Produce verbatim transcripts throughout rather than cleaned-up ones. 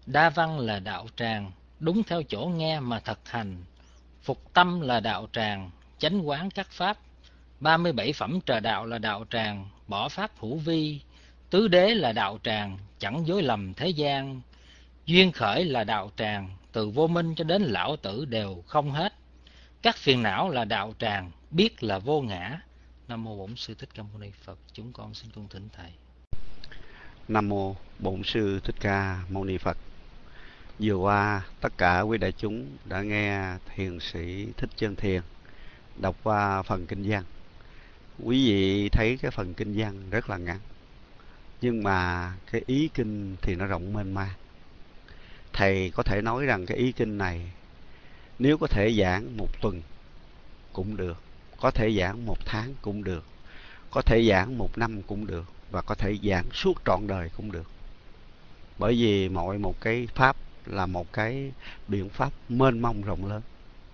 Đa văn là đạo tràng, đúng theo chỗ nghe mà thực hành. Phục tâm là đạo tràng, chánh quán các pháp. Ba mươi bảy phẩm trà đạo là đạo tràng, bỏ pháp hữu vi. Tứ đế là đạo tràng, chẳng dối lầm thế gian. Duyên khởi là đạo tràng, từ vô minh cho đến lão tử đều không hết. Các phiền não là đạo tràng, biết là vô ngã. Nam mô Bổn Sư Thích Ca Mâu Ni Phật. Chúng con xin cung thỉnh thầy. Nam mô Bổn Sư Thích Ca Mâu Ni Phật. Vừa qua tất cả quý đại chúng đã nghe thiền sĩ Thích Chân Thiền đọc qua phần kinh văn. Quý vị thấy cái phần kinh văn rất là ngắn, nhưng mà cái ý kinh thì nó rộng mênh mang. Thầy có thể nói rằng cái ý kinh này nếu có thể giảng một tuần cũng được, có thể giảng một tháng cũng được, có thể giảng một năm cũng được, và có thể giảng suốt trọn đời cũng được. Bởi vì mọi một cái pháp là một cái biện pháp mênh mông rộng lớn.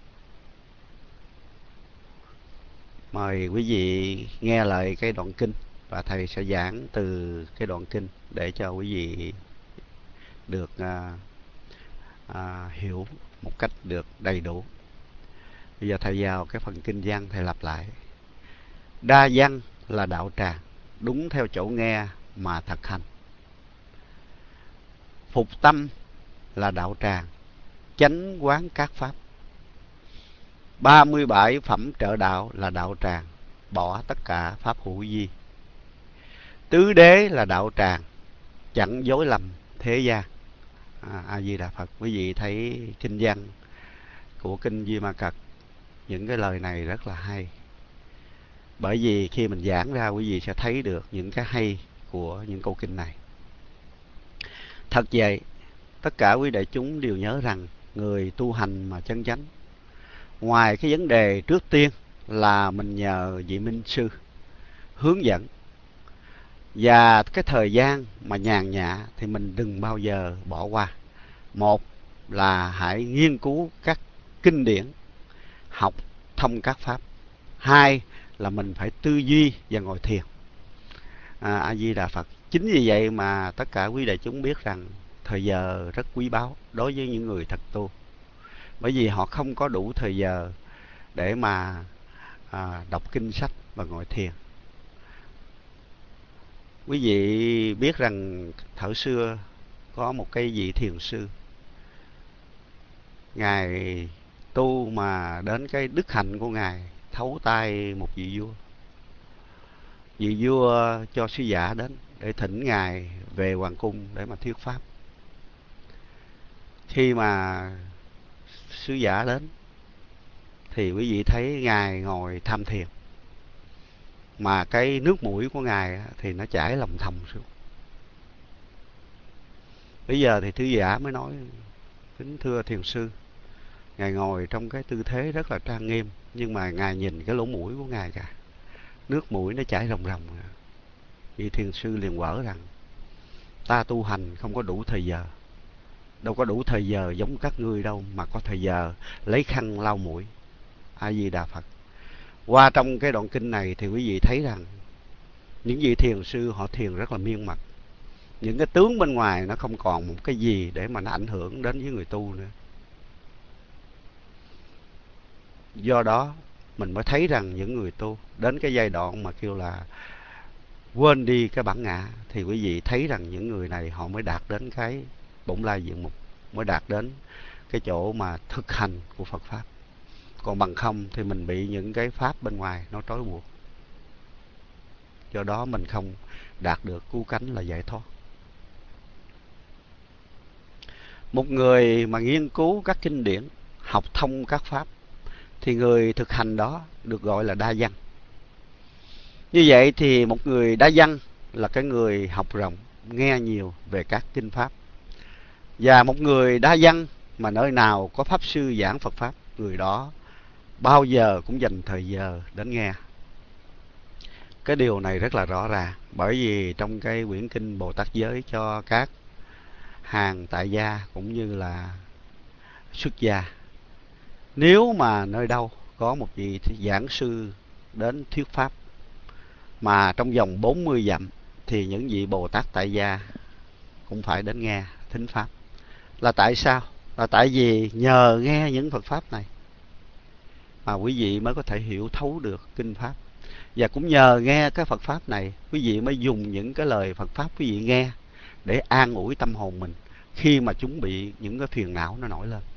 Mời quý vị nghe lại cái đoạn kinh, và thầy sẽ giảng từ cái đoạn kinh để cho quý vị được à, à, hiểu một cách được đầy đủ. Bây giờ thầy vào cái phần kinh văn, thầy lặp lại. Đa văn là đạo tràng, đúng theo chỗ nghe mà thực hành. Phục tâm là đạo tràng, chánh quán các pháp. Ba mươi bảy phẩm trợ đạo là đạo tràng, bỏ tất cả pháp hữu vi. Tứ đế là đạo tràng, chẳng dối lầm thế gian. À, A Di Đà Phật. Quý vị thấy kinh văn của kinh Di Ma Cật, những cái lời này rất là hay. Bởi vì khi mình giảng ra, quý vị sẽ thấy được những cái hay của những câu kinh này. Thật vậy, tất cả quý đại chúng đều nhớ rằng người tu hành mà chân chánh, ngoài cái vấn đề trước tiên là mình nhờ vị minh sư hướng dẫn, và cái thời gian mà nhàn nhã thì mình đừng bao giờ bỏ qua. Một là hãy nghiên cứu các kinh điển, học thông các pháp. Hai là mình phải tư duy và ngồi thiền. À, A Di Đà Phật. Chính vì vậy mà tất cả quý đại chúng biết rằng thời giờ rất quý báu đối với những người thật tu. Bởi vì họ không có đủ thời giờ để mà à, đọc kinh sách và ngồi thiền. Quý vị biết rằng thời xưa có một cái vị thiền sư, Ngài tu mà đến cái đức hạnh của Ngài thấu tay một vị vua. Vị vua cho sứ giả đến để thỉnh Ngài về hoàng cung để mà thuyết pháp. Khi mà sứ giả đến thì quý vị thấy Ngài ngồi tham thiền, mà cái nước mũi của Ngài thì nó chảy lòng thòng xuống. Bây giờ thì sứ giả mới nói: kính thưa thiền sư, Ngài ngồi trong cái tư thế rất là trang nghiêm, nhưng mà Ngài nhìn cái lỗ mũi của Ngài kìa, nước mũi nó chảy ròng ròng. Vị thiền sư liền quở rằng: ta tu hành không có đủ thời giờ, đâu có đủ thời giờ giống các ngươi đâu mà có thời giờ lấy khăn lau mũi. A Di Đà Phật. Qua trong cái đoạn kinh này thì quý vị thấy rằng những vị thiền sư họ thiền rất là miên mật. Những cái tướng bên ngoài nó không còn một cái gì để mà nó ảnh hưởng đến với người tu nữa. Do đó mình mới thấy rằng những người tu đến cái giai đoạn mà kêu là quên đi cái bản ngã, thì quý vị thấy rằng những người này họ mới đạt đến cái bổn lai diện mục, mới đạt đến cái chỗ mà thực hành của Phật Pháp. Còn bằng không thì mình bị những cái pháp bên ngoài nó trói buộc. Do đó mình không đạt được cứu cánh là giải thoát. Một người mà nghiên cứu các kinh điển, học thông các pháp, thì người thực hành đó được gọi là đa văn. Như vậy thì một người đa văn là cái người học rộng, nghe nhiều về các kinh pháp. Và một người đa văn mà nơi nào có pháp sư giảng Phật Pháp, người đó bao giờ cũng dành thời giờ đến nghe. Cái điều này rất là rõ ràng, bởi vì trong cái quyển kinh Bồ Tát Giới cho các hàng tại gia cũng như là xuất gia, nếu mà nơi đâu có một vị giảng sư đến thuyết pháp mà trong vòng bốn mươi dặm, thì những vị Bồ Tát tại gia cũng phải đến nghe thính pháp. Là tại sao? Là tại vì nhờ nghe những Phật Pháp này mà quý vị mới có thể hiểu thấu được kinh Pháp. Và cũng nhờ nghe cái Phật Pháp này, quý vị mới dùng những cái lời Phật Pháp quý vị nghe để an ủi tâm hồn mình khi mà chúng bị những cái phiền não nó nổi lên.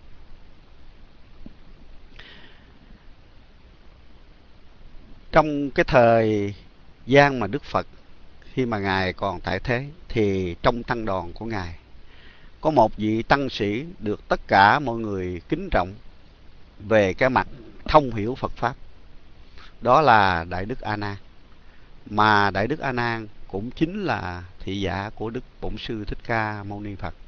Trong cái thời gian mà Đức Phật, khi mà Ngài còn tại thế, thì trong tăng đoàn của Ngài có một vị tăng sĩ được tất cả mọi người kính trọng về cái mặt thông hiểu Phật Pháp. Đó là Đại Đức A Nan. Mà Đại Đức A Nan cũng chính là thị giả của Đức Bổn Sư Thích Ca Mâu Ni Phật.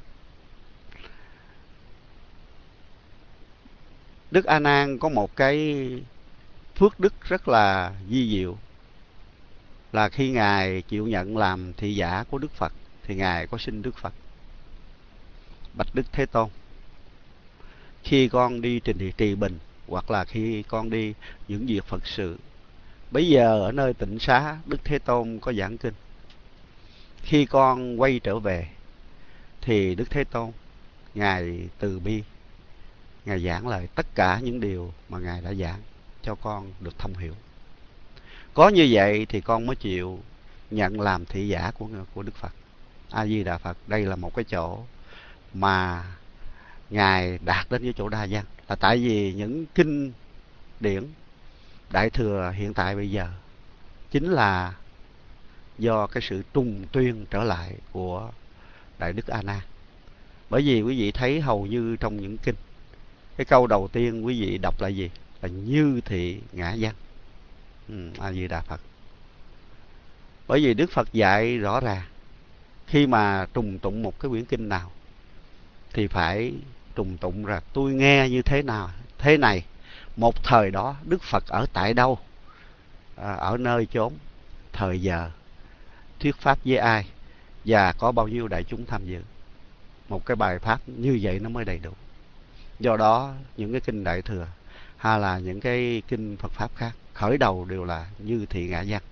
Đức A Nan có một cái phước đức rất là vi diệu, là khi Ngài chịu nhận làm thị giả của Đức Phật thì Ngài có xin Đức Phật: bạch Đức Thế Tôn, khi con đi trình thị trì bình, hoặc là khi con đi những việc Phật sự, bây giờ ở nơi tịnh xá Đức Thế Tôn có giảng kinh. Khi con quay trở về thì Đức Thế Tôn Ngài từ bi, Ngài giảng lại tất cả những điều mà Ngài đã giảng cho con được thông hiểu. Có như vậy thì con mới chịu nhận làm thị giả của, của Đức Phật. A Di Đà Phật. Đây là một cái chỗ mà Ngài đạt đến với chỗ đa văn, là tại vì những kinh điển Đại Thừa hiện tại bây giờ chính là do cái sự trùng tuyên trở lại của Đại Đức A Nan. Bởi vì quý vị thấy hầu như trong những kinh, cái câu đầu tiên quý vị đọc là gì? Là như thị ngã văn. Ừ, A Di Đà Phật. Bởi vì Đức Phật dạy rõ ràng, khi mà trùng tụng một cái quyển kinh nào thì phải trùng tụng ra tôi nghe như thế nào, thế này, một thời đó Đức Phật ở tại đâu, à, ở nơi chốn, thời giờ, thuyết pháp với ai, và có bao nhiêu đại chúng tham dự. Một cái bài pháp như vậy nó mới đầy đủ. Do đó những cái kinh Đại Thừa hay là những cái kinh Phật Pháp khác khởi đầu đều là như thị ngã văn.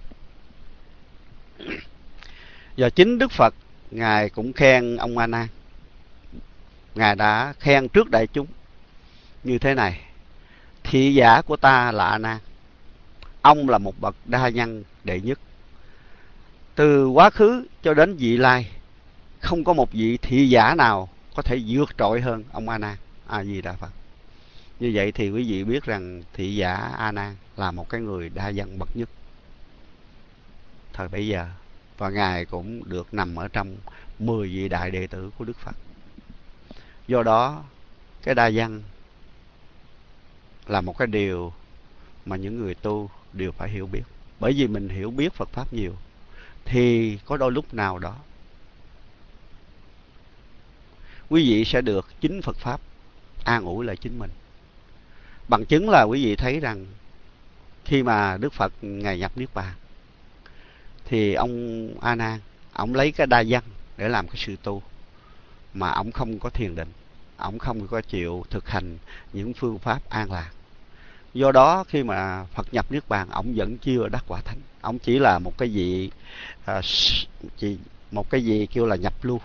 Và chính Đức Phật Ngài cũng khen ông A Nan. Ngài đã khen trước đại chúng như thế này: thị giả của ta là A Nan, ông là một bậc đa nhân đệ nhất. Từ quá khứ cho đến vị lai, không có một vị thị giả nào có thể vượt trội hơn ông A Nan. A Di Đà Phật. Như vậy thì quý vị biết rằng thị giả A Nan là một cái người đa văn bậc nhất thời bấy giờ, và Ngài cũng được nằm ở trong mười vị đại đệ tử của Đức Phật. Do đó cái đa văn là một cái điều mà những người tu đều phải hiểu biết. Bởi vì mình hiểu biết Phật Pháp nhiều thì có đôi lúc nào đó quý vị sẽ được chính Phật Pháp an ủi lại chính mình. Bằng chứng là quý vị thấy rằng khi mà Đức Phật Ngài nhập Niết Bàn thì ông A Nan, ông lấy cái đa văn để làm cái sự tu, mà ông không có thiền định, ông không có chịu thực hành những phương pháp an lạc. Do đó khi mà Phật nhập Niết Bàn, ông vẫn chưa đắc quả thánh. Ông chỉ là một cái vị à, chỉ một cái gì kêu là nhập lưu,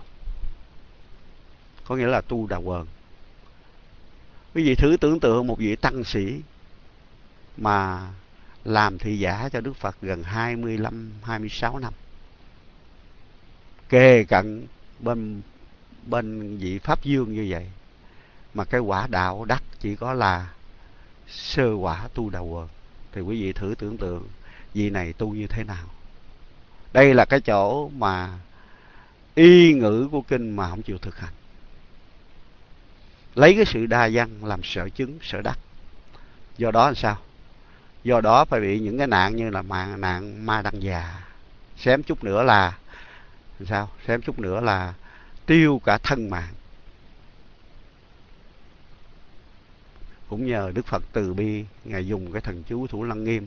có nghĩa là tu đà quần. Quý vị thử tưởng tượng một vị tăng sĩ mà làm thị giả cho Đức Phật gần hai mươi lăm, hai mươi sáu năm, kề cận bên bên vị Pháp Dương như vậy, mà cái quả đạo đắc chỉ có là sơ quả tu đà quần, thì quý vị thử tưởng tượng vị này tu như thế nào. Đây là cái chỗ mà y ngữ của kinh mà không chịu thực hành, lấy cái sự đa văn làm sở chứng, sở đắc. Do đó làm sao? Do đó phải bị những cái nạn như là mà, nạn ma đăng già, xém chút nữa là sao? Xém chút nữa là tiêu cả thân mạng. Cũng nhờ Đức Phật từ bi, Ngài dùng cái thần chú Thủ Lăng Nghiêm,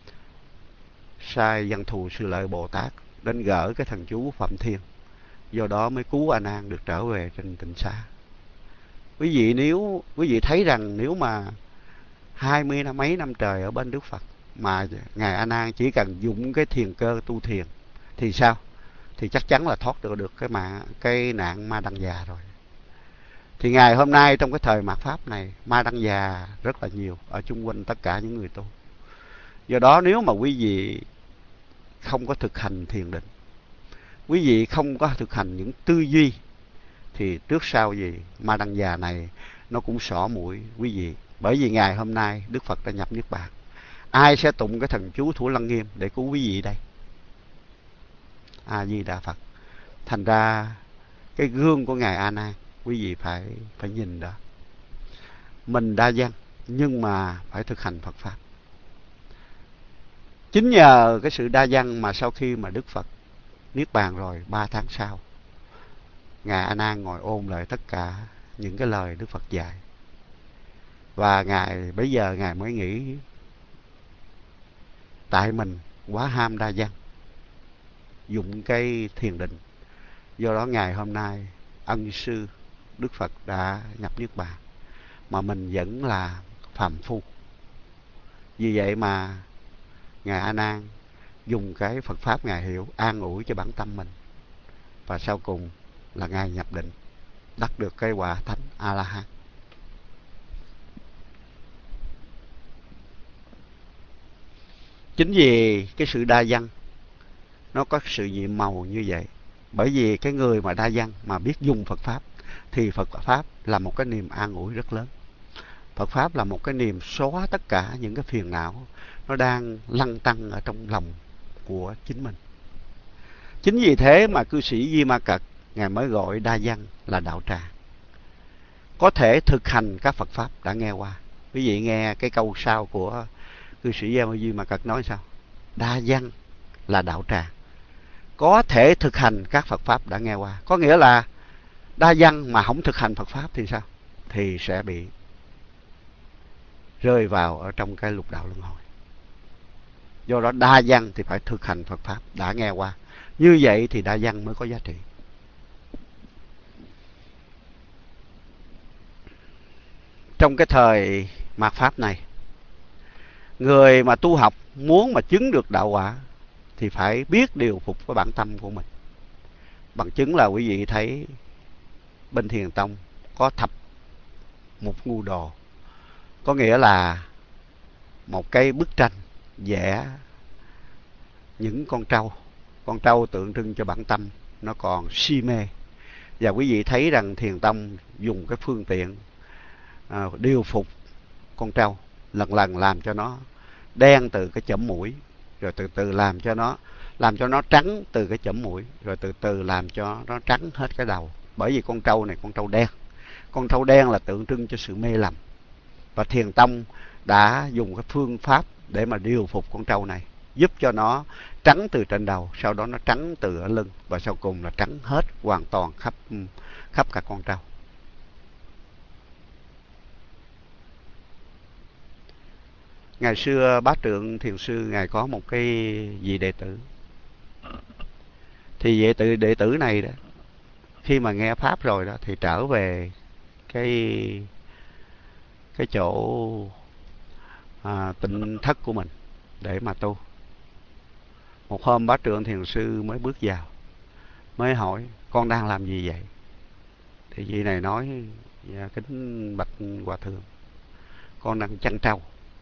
sai Văn Thù Sư Lợi Bồ Tát đến gỡ cái thần chú Phạm Thiên. Do đó mới cứu A Nan được trở về trên tịnh xá. Quý vị nếu quý vị thấy rằng nếu mà hai mươi năm mấy năm trời ở bên Đức Phật mà Ngài A Nan chỉ cần dùng cái thiền cơ tu thiền thì sao? Thì chắc chắn là thoát được được cái mà cái nạn ma đăng già rồi. Thì ngày hôm nay trong cái thời mạt Pháp này, ma đăng già rất là nhiều ở chung quanh tất cả những người tu. Do đó nếu mà quý vị không có thực hành thiền định, quý vị không có thực hành những tư duy, thì trước sau gì ma đăng già này nó cũng xỏ mũi quý vị. Bởi vì ngày hôm nay Đức Phật đã nhập Niết Bàn, ai sẽ tụng cái thần chú Thủ Lăng Nghiêm để cứu quý vị đây? A Di Đà Phật. Thành ra cái gương của ngài A Nan quý vị phải phải nhìn đó. Mình đa văn nhưng mà phải thực hành Phật pháp. Chính nhờ cái sự đa văn mà sau khi mà Đức Phật Niết Bàn rồi, ba tháng sau, ngài A Nan ngồi ôn lại tất cả những cái lời Đức Phật dạy. Và ngài bây giờ ngài mới nghĩ tại mình quá ham đa văn, dụng cái thiền định. Do đó ngày hôm nay ân sư Đức Phật đã nhập Niết Bàn, mà mình vẫn là phàm phu. Vì vậy mà ngài A Nan dùng cái Phật pháp ngài hiểu an ủi cho bản tâm mình, và sau cùng là ngài nhập định, đắc được cái quả thánh A La Hán. Chính vì cái sự đa văn nó có sự nhiệm màu như vậy. Bởi vì cái người mà đa văn mà biết dùng Phật pháp thì Phật pháp là một cái niềm an ủi rất lớn. Phật pháp là một cái niềm xóa tất cả những cái phiền não nó đang lăn tăn ở trong lòng của chính mình. Chính vì thế mà cư sĩ Di Ma Cật ngài mới gọi đa văn là đạo tràng. Có thể thực hành các Phật pháp đã nghe qua. Quý vị nghe cái câu sau của cư sĩ Di Ma Cật nói sao? Đa văn là đạo tràng, có thể thực hành các Phật pháp đã nghe qua. Có nghĩa là đa văn mà không thực hành Phật pháp thì sao? Thì sẽ bị rơi vào ở trong cái lục đạo luân hồi. Do đó đa văn thì phải thực hành Phật pháp đã nghe qua. Như vậy thì đa văn mới có giá trị. Trong cái thời mạt Pháp này, người mà tu học muốn mà chứng được đạo quả thì phải biết điều phục cái bản tâm của mình. Bằng chứng là quý vị thấy bên Thiền Tông có thập một ngu đồ, có nghĩa là một cái bức tranh vẽ những con trâu. Con trâu tượng trưng cho bản tâm nó còn si mê. Và quý vị thấy rằng Thiền Tông dùng cái phương tiện à, điều phục con trâu, lần lần làm cho nó đen từ cái chỏm mũi, rồi từ từ làm cho nó làm cho nó trắng từ cái chỏm mũi, rồi từ từ làm cho nó trắng hết cái đầu. Bởi vì con trâu này con trâu đen. Con trâu đen là tượng trưng cho sự mê lầm. Và Thiền Tông đã dùng cái phương pháp để mà điều phục con trâu này, giúp cho nó trắng từ trên đầu, sau đó nó trắng từ ở lưng, và sau cùng là trắng hết hoàn toàn khắp khắp cả con trâu. Ngày xưa Bá Trượng Thiền Sư ngài có một cái vị đệ tử. Thì đệ tử đệ tử này đó, khi mà nghe pháp rồi đó thì trở về cái cái chỗ à, tịnh thất của mình để mà tu. Một hôm Bá Trượng Thiền Sư mới bước vào, mới hỏi con đang làm gì vậy? Thì vị này nói dạ, kính bạch hòa thượng, con đang chăn trâu.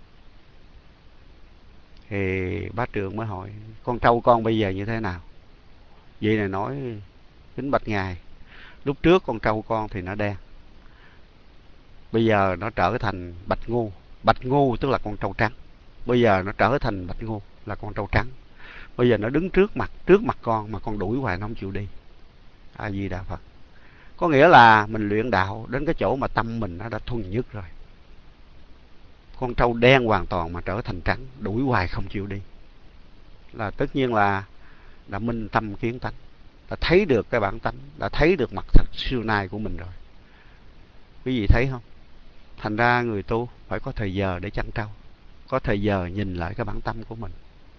Thì Bá Trượng mới hỏi con trâu con bây giờ như thế nào? Vị này nói kính bạch ngài, lúc trước con trâu con thì nó đen, bây giờ nó trở thành bạch ngu. Bạch ngu tức là con trâu trắng. Bây giờ nó trở thành bạch ngu là con trâu trắng. Bây giờ nó đứng trước mặt trước mặt con mà con đuổi hoài nó không chịu đi. A Di Đà Phật. Có nghĩa là mình luyện đạo đến cái chỗ mà tâm mình nó đã thuần nhất rồi. Con trâu đen hoàn toàn mà trở thành trắng, đuổi hoài không chịu đi, là tất nhiên là đã minh tâm kiến tánh, đã thấy được cái bản tánh, đã thấy được mặt thật siêu nai của mình rồi. Quý vị thấy không? Thành ra người tu phải có thời giờ để chăn trâu, có thời giờ nhìn lại cái bản tâm của mình.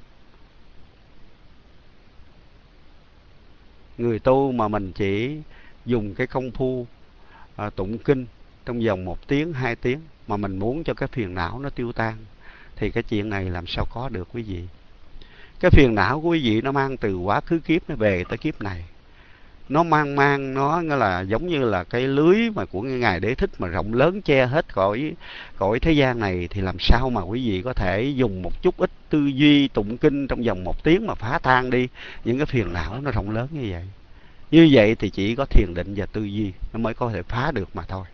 Người tu mà mình chỉ dùng cái công phu à, tụng kinh trong vòng một tiếng, hai tiếng mà mình muốn cho cái phiền não nó tiêu tan, thì cái chuyện này làm sao có được quý vị? Cái phiền não của quý vị nó mang từ quá khứ kiếp nó về tới kiếp này. nó mang mang nó nghĩa là giống như là cái lưới mà của Ngài Đế Thích mà rộng lớn che hết cõi cõi thế gian này, thì làm sao mà quý vị có thể dùng một chút ít tư duy tụng kinh trong vòng một tiếng mà phá tan đi những cái phiền não nó rộng lớn như vậy. Như vậy thì chỉ có thiền định và tư duy nó mới có thể phá được mà thôi.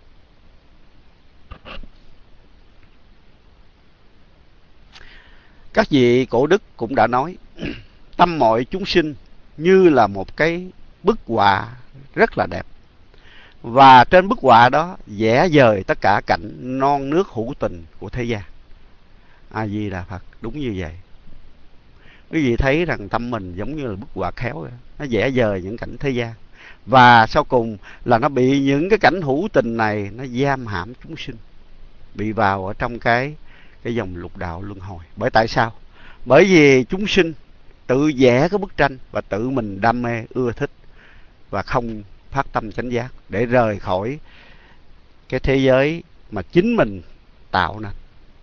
Các vị cổ đức cũng đã nói, tâm mọi chúng sinh như là một cái bức họa rất là đẹp, và trên bức họa đó vẽ vời tất cả cảnh non nước hữu tình của thế gian. A Di Đà Phật, đúng như vậy. Quý vị thấy rằng tâm mình giống như là bức họa khéo vậy. Nó vẽ vời những cảnh thế gian, và sau cùng là nó bị những cái cảnh hữu tình này nó giam hãm chúng sinh, bị vào ở trong cái cái dòng lục đạo luân hồi. Bởi tại sao? Bởi vì chúng sinh tự vẽ cái bức tranh và tự mình đam mê ưa thích, và không phát tâm chánh giác để rời khỏi cái thế giới mà chính mình tạo nên.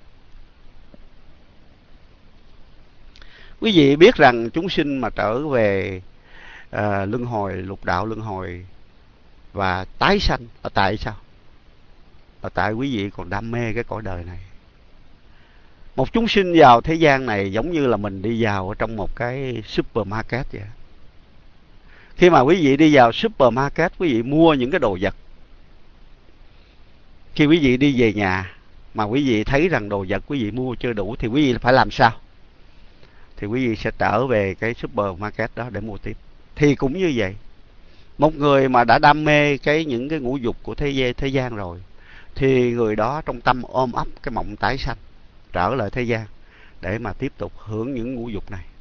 Quý vị biết rằng chúng sinh mà trở về à, luân hồi, lục đạo luân hồi và tái sanh là tại sao? Là tại quý vị còn đam mê cái cõi đời này. Một chúng sinh vào thế gian này giống như là mình đi vào ở trong một cái supermarket vậy. Khi mà quý vị đi vào supermarket, quý vị mua những cái đồ vật. Khi quý vị đi về nhà mà quý vị thấy rằng đồ vật quý vị mua chưa đủ thì quý vị phải làm sao? Thì quý vị sẽ trở về cái supermarket đó để mua tiếp. Thì cũng như vậy. Một người mà đã đam mê cái những cái ngũ dục của thế gian, thế gian rồi, thì người đó trong tâm ôm ấp cái mộng tái sanh, trở lại thế gian để mà tiếp tục hưởng những ngũ dục này.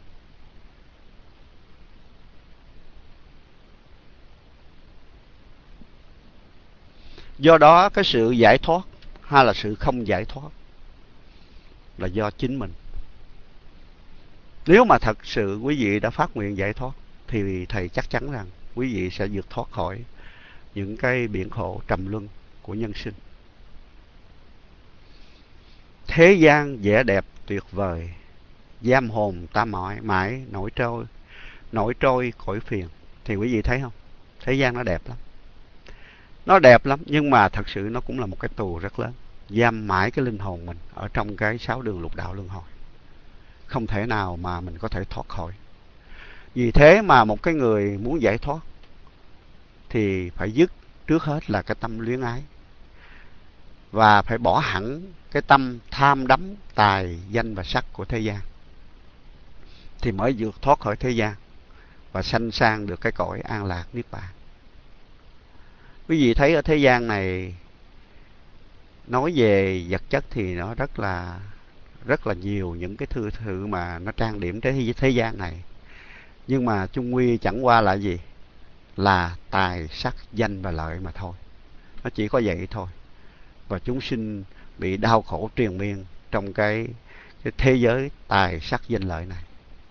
Do đó cái sự giải thoát hay là sự không giải thoát là do chính mình. Nếu mà thật sự quý vị đã phát nguyện giải thoát thì thầy chắc chắn rằng quý vị sẽ vượt thoát khỏi những cái biển khổ trầm luân của nhân sinh. Thế gian vẻ đẹp tuyệt vời, giam hồn ta mỏi mãi nổi trôi, nổi trôi cõi phiền. Thì quý vị thấy không? Thế gian nó đẹp lắm. Nó đẹp lắm, nhưng mà thật sự nó cũng là một cái tù rất lớn, giam mãi cái linh hồn mình ở trong cái sáu đường lục đạo luân hồi. Không thể nào mà mình có thể thoát khỏi. Vì thế mà một cái người muốn giải thoát thì phải dứt trước hết là cái tâm luyến ái, và phải bỏ hẳn cái tâm tham đắm tài danh và sắc của thế gian, thì mới vượt thoát khỏi thế gian và sanh sang được cái cõi an lạc niết bàn. Quý vị thấy ở thế gian này, nói về vật chất thì nó rất là rất là nhiều những cái thứ thứ mà nó trang điểm thế thế gian này, nhưng mà chung quy chẳng qua là gì? Là tài sắc danh và lợi mà thôi. Nó chỉ có vậy thôi. Và chúng sinh bị đau khổ triền miên trong cái, cái thế giới tài sắc danh lợi này.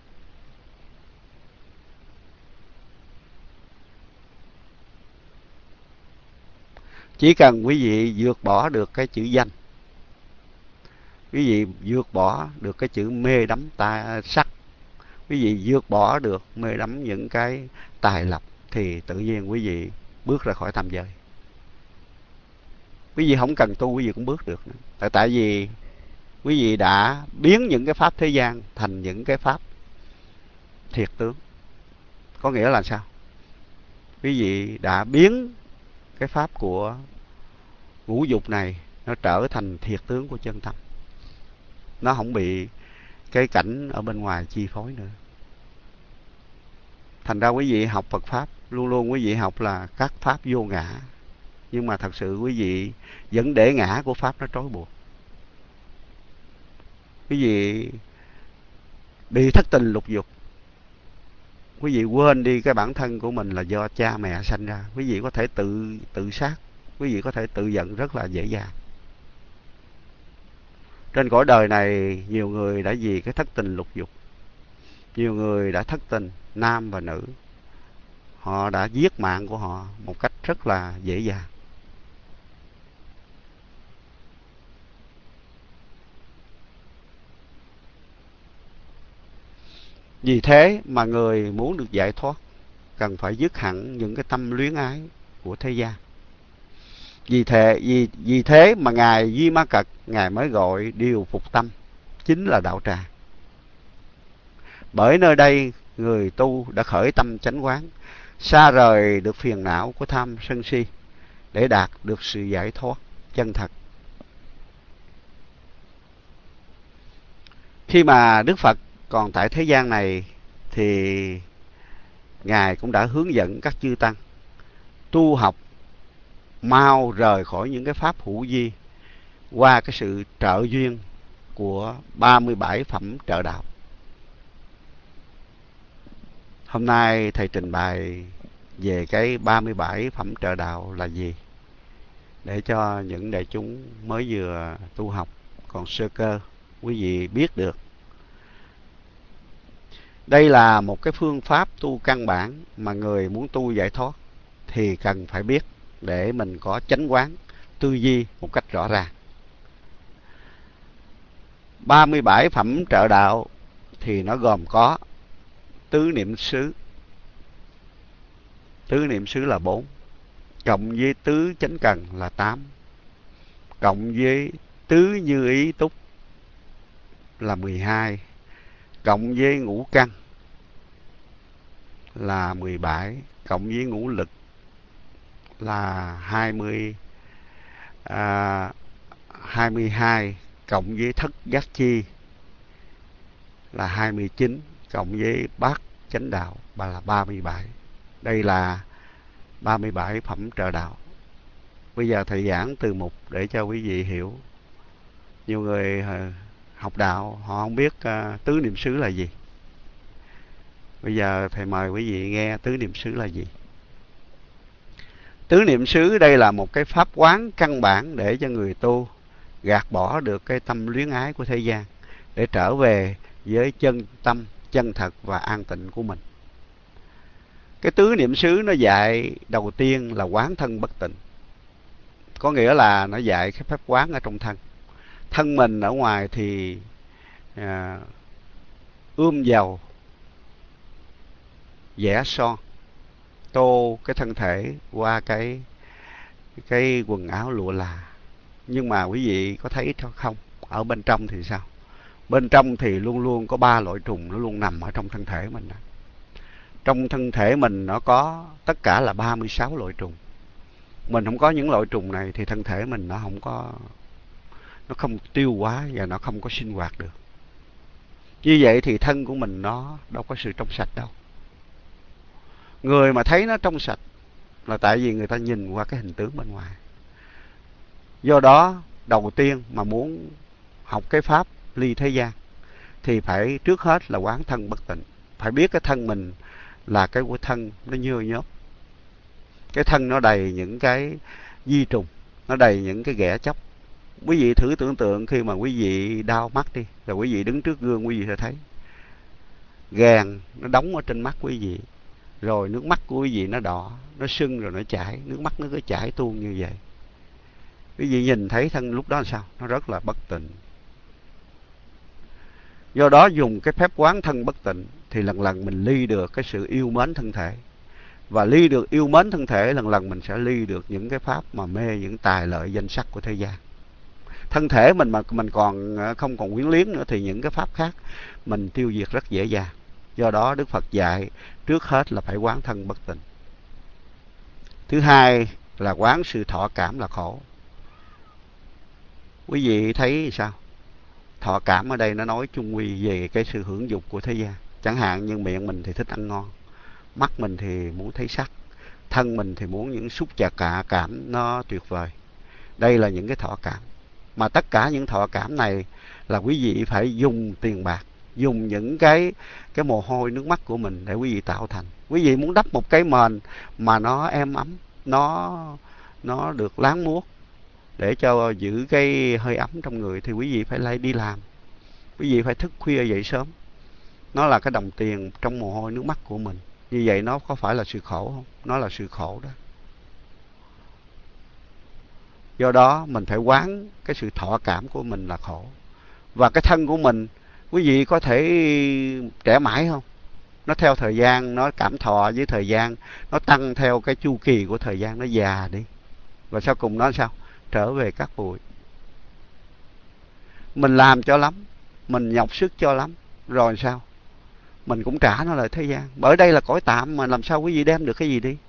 Chỉ cần quý vị vượt bỏ được cái chữ danh, quý vị vượt bỏ được cái chữ mê đắm tài sắc, quý vị vượt bỏ được mê đắm những cái tài lộc, thì tự nhiên quý vị bước ra khỏi tam giới. Quý vị không cần tu quý vị cũng bước được nữa. Tại, tại vì quý vị đã biến những cái pháp thế gian thành những cái pháp thiệt tướng. Có nghĩa là sao? Quý vị đã biến cái pháp của ngũ dục này nó trở thành thiệt tướng của chân tâm. Nó không bị cái cảnh ở bên ngoài chi phối nữa. Thành ra quý vị học Phật Pháp, luôn luôn quý vị học là các pháp vô ngã. Nhưng mà thật sự quý vị vẫn để ngã của Pháp nó trói buộc. Quý vị bị thất tình lục dục, quý vị quên đi cái bản thân của mình là do cha mẹ sanh ra. Quý vị có thể tự tự sát, quý vị có thể tự giận rất là dễ dàng. Trên cõi đời này nhiều người đã vì cái thất tình lục dục, nhiều người đã thất tình nam và nữ, họ đã giết mạng của họ một cách rất là dễ dàng. Vì thế mà người muốn được giải thoát cần phải dứt hẳn những cái tâm luyến ái của thế gian. Vì thế, vì, vì thế mà Ngài Di Ma Cật, Ngài mới gọi điều phục tâm, chính là đạo tràng. Bởi nơi đây người tu đã khởi tâm chánh quán, xa rời được phiền não của tham sân si, để đạt được sự giải thoát chân thật. Khi mà Đức Phật còn tại thế gian này thì Ngài cũng đã hướng dẫn các chư tăng tu học mau rời khỏi những cái pháp hữu vi qua cái sự trợ duyên của ba mươi bảy phẩm trợ đạo. Hôm nay thầy trình bày về cái ba mươi bảy phẩm trợ đạo là gì, để cho những đại chúng mới vừa tu học còn sơ cơ quý vị biết được. Đây là một cái phương pháp tu căn bản mà người muốn tu giải thoát thì cần phải biết, để mình có chánh quán tư duy một cách rõ ràng. ba mươi bảy phẩm trợ đạo thì nó gồm có tứ niệm xứ. Tứ niệm xứ là bốn, cộng với tứ chánh cần là tám, cộng với tứ như ý túc là mười hai, cộng với ngũ căn là mười bảy, cộng với ngũ lực là hai mươi, à, hai mươi hai, cộng với thất giác chi là hai mươi chín, cộng với bát chánh đạo là ba mươi bảy. Đây là ba mươi bảy phẩm trợ đạo. Bây giờ thầy giảng từ mục để cho quý vị hiểu. Nhiều người học đạo họ không biết uh, tứ niệm xứ là gì. Bây giờ thầy mời quý vị nghe tứ niệm xứ là gì. Tứ niệm xứ đây là một cái pháp quán căn bản để cho người tu gạt bỏ được cái tâm luyến ái của thế gian, để trở về với chân tâm chân thật và an tịnh của mình. Cái tứ niệm xứ nó dạy đầu tiên là quán thân bất tịnh, có nghĩa là nó dạy cái pháp quán ở trong thân. Thân mình ở ngoài thì à, ươm dầu, vẽ son, tô cái thân thể qua cái cái quần áo lụa là. Nhưng mà quý vị có thấy không, ở bên trong thì sao? Bên trong thì luôn luôn có ba loại trùng, nó luôn nằm ở trong thân thể mình. Trong thân thể mình nó có tất cả là ba mươi sáu loại trùng. Mình không có những loại trùng này thì thân thể mình nó không có, nó không tiêu hóa và nó không có sinh hoạt được. Như vậy thì thân của mình nó đâu có sự trong sạch đâu. Người mà thấy nó trong sạch là tại vì người ta nhìn qua cái hình tướng bên ngoài. Do đó đầu tiên mà muốn học cái pháp ly thế gian thì phải trước hết là quán thân bất tịnh. Phải biết cái thân mình là cái của thân nó nhơ nhớp. Cái thân nó đầy những cái di trùng, nó đầy những cái ghẻ chóc. Quý vị thử tưởng tượng khi mà quý vị đau mắt đi, rồi quý vị đứng trước gương quý vị sẽ thấy gàn nó đóng ở trên mắt quý vị, rồi nước mắt của quý vị nó đỏ, nó sưng rồi nó chảy, nước mắt nó cứ chảy tuôn như vậy. Quý vị nhìn thấy thân lúc đó là sao? Nó rất là bất tịnh. Do đó dùng cái phép quán thân bất tịnh thì lần lần mình ly được cái sự yêu mến thân thể. Và ly được yêu mến thân thể, lần lần mình sẽ ly được những cái pháp mà mê những tài lợi danh sắc của thế gian. Thân thể mình mà mình còn không còn quyến luyến nữa thì những cái pháp khác mình tiêu diệt rất dễ dàng. Do đó Đức Phật dạy trước hết là phải quán thân bất tịnh. Thứ hai là quán sự thọ cảm là khổ. Quý vị thấy sao? Thọ cảm ở đây nó nói chung quy về cái sự hưởng dục của thế gian. Chẳng hạn như miệng mình thì thích ăn ngon, mắt mình thì muốn thấy sắc, thân mình thì muốn những xúc chà cả cảm nó tuyệt vời. Đây là những cái thọ cảm. Mà tất cả những thọ cảm này là quý vị phải dùng tiền bạc, dùng những cái cái mồ hôi nước mắt của mình để quý vị tạo thành. Quý vị muốn đắp một cái mền mà nó êm ấm, nó nó được láng muốt để cho giữ cái hơi ấm trong người thì quý vị phải lại đi làm. Quý vị phải thức khuya dậy sớm. Nó là cái đồng tiền trong mồ hôi nước mắt của mình. Như vậy nó có phải là sự khổ không? Nó là sự khổ đó. Do đó mình phải quán cái sự thọ cảm của mình là khổ. Và cái thân của mình, quý vị có thể trẻ mãi không? Nó theo thời gian, nó cảm thọ với thời gian, nó tăng theo cái chu kỳ của thời gian, nó già đi. Và sau cùng nó sao? Trở về cát bụi. Mình làm cho lắm, mình nhọc sức cho lắm, rồi sao? Mình cũng trả nó lại thế gian. Bởi đây là cõi tạm mà làm sao quý vị đem được cái gì đi?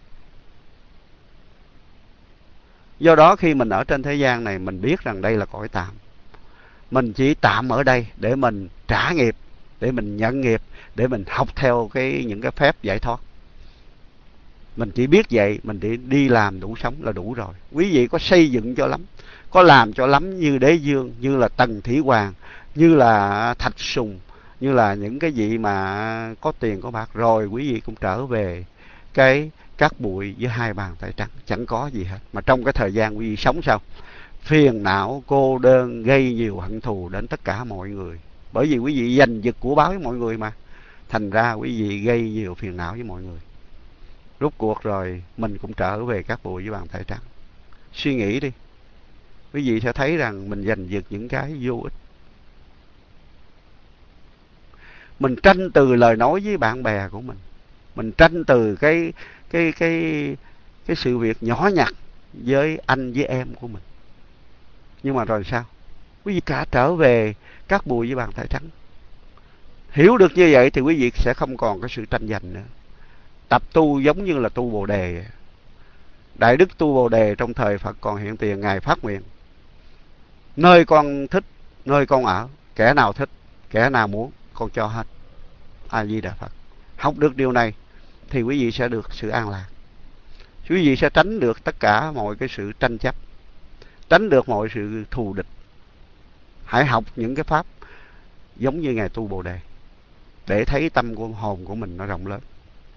Do đó khi mình ở trên thế gian này, mình biết rằng đây là cõi tạm. Mình chỉ tạm ở đây để mình trả nghiệp, để mình nhận nghiệp, để mình học theo cái những cái phép giải thoát. Mình chỉ biết vậy, mình đi, đi làm đủ sống là đủ rồi. Quý vị có xây dựng cho lắm, có làm cho lắm như Đế Dương, như là Tần Thủy Hoàng, như là Thạch Sùng, như là những cái vị mà có tiền có bạc, rồi quý vị cũng trở về cái cát bụi với hai bàn tay trắng, chẳng có gì hết. Mà trong cái thời gian quý vị sống sao? Phiền não, cô đơn, gây nhiều hận thù đến tất cả mọi người. Bởi vì quý vị giành giật của báo với mọi người mà. Thành ra quý vị gây nhiều phiền não với mọi người. Rốt cuộc rồi mình cũng trở về cát bụi với bàn tay trắng. Suy nghĩ đi, quý vị sẽ thấy rằng mình giành giật những cái vô ích. Mình tranh từ lời nói với bạn bè của mình, mình tranh từ cái cái cái cái sự việc nhỏ nhặt với anh với em của mình. Nhưng mà rồi sao? Quý vị cả trở về cát bụi với bàn tay trắng. Hiểu được như vậy thì quý vị sẽ không còn cái sự tranh giành nữa. Tập tu giống như là tu Bồ Đề. Đại đức tu Bồ Đề trong thời Phật còn hiện tiền, Ngài phát nguyện: nơi con thích, nơi con ở, kẻ nào thích, kẻ nào muốn, con cho hết. A Di Đà Phật. Học được điều này thì quý vị sẽ được sự an lạc. Quý vị sẽ tránh được tất cả mọi cái sự tranh chấp, tránh được mọi sự thù địch. Hãy học những cái pháp giống như Ngài tu Bồ Đề để thấy tâm của hồn của mình nó rộng lớn.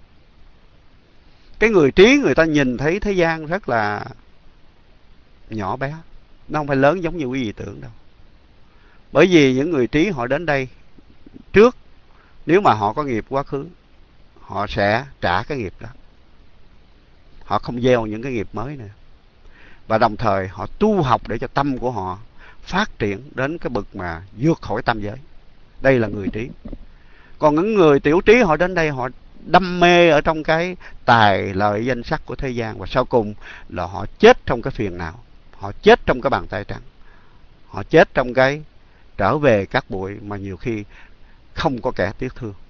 Cái người trí người ta nhìn thấy thế gian rất là nhỏ bé, nó không phải lớn giống như quý vị tưởng đâu. Bởi vì những người trí họ đến đây trước, nếu mà họ có nghiệp quá khứ, họ sẽ trả cái nghiệp đó. Họ không gieo những cái nghiệp mới nữa. Và đồng thời họ tu học để cho tâm của họ phát triển đến cái bậc mà vượt khỏi tam giới. Đây là người trí. Còn những người tiểu trí họ đến đây họ đam mê ở trong cái tài lợi danh sắc của thế gian, và sau cùng là họ chết trong cái phiền não, họ chết trong cái bàn tay trắng, họ chết trong cái trở về cát bụi mà nhiều khi không có kẻ tiếc thương.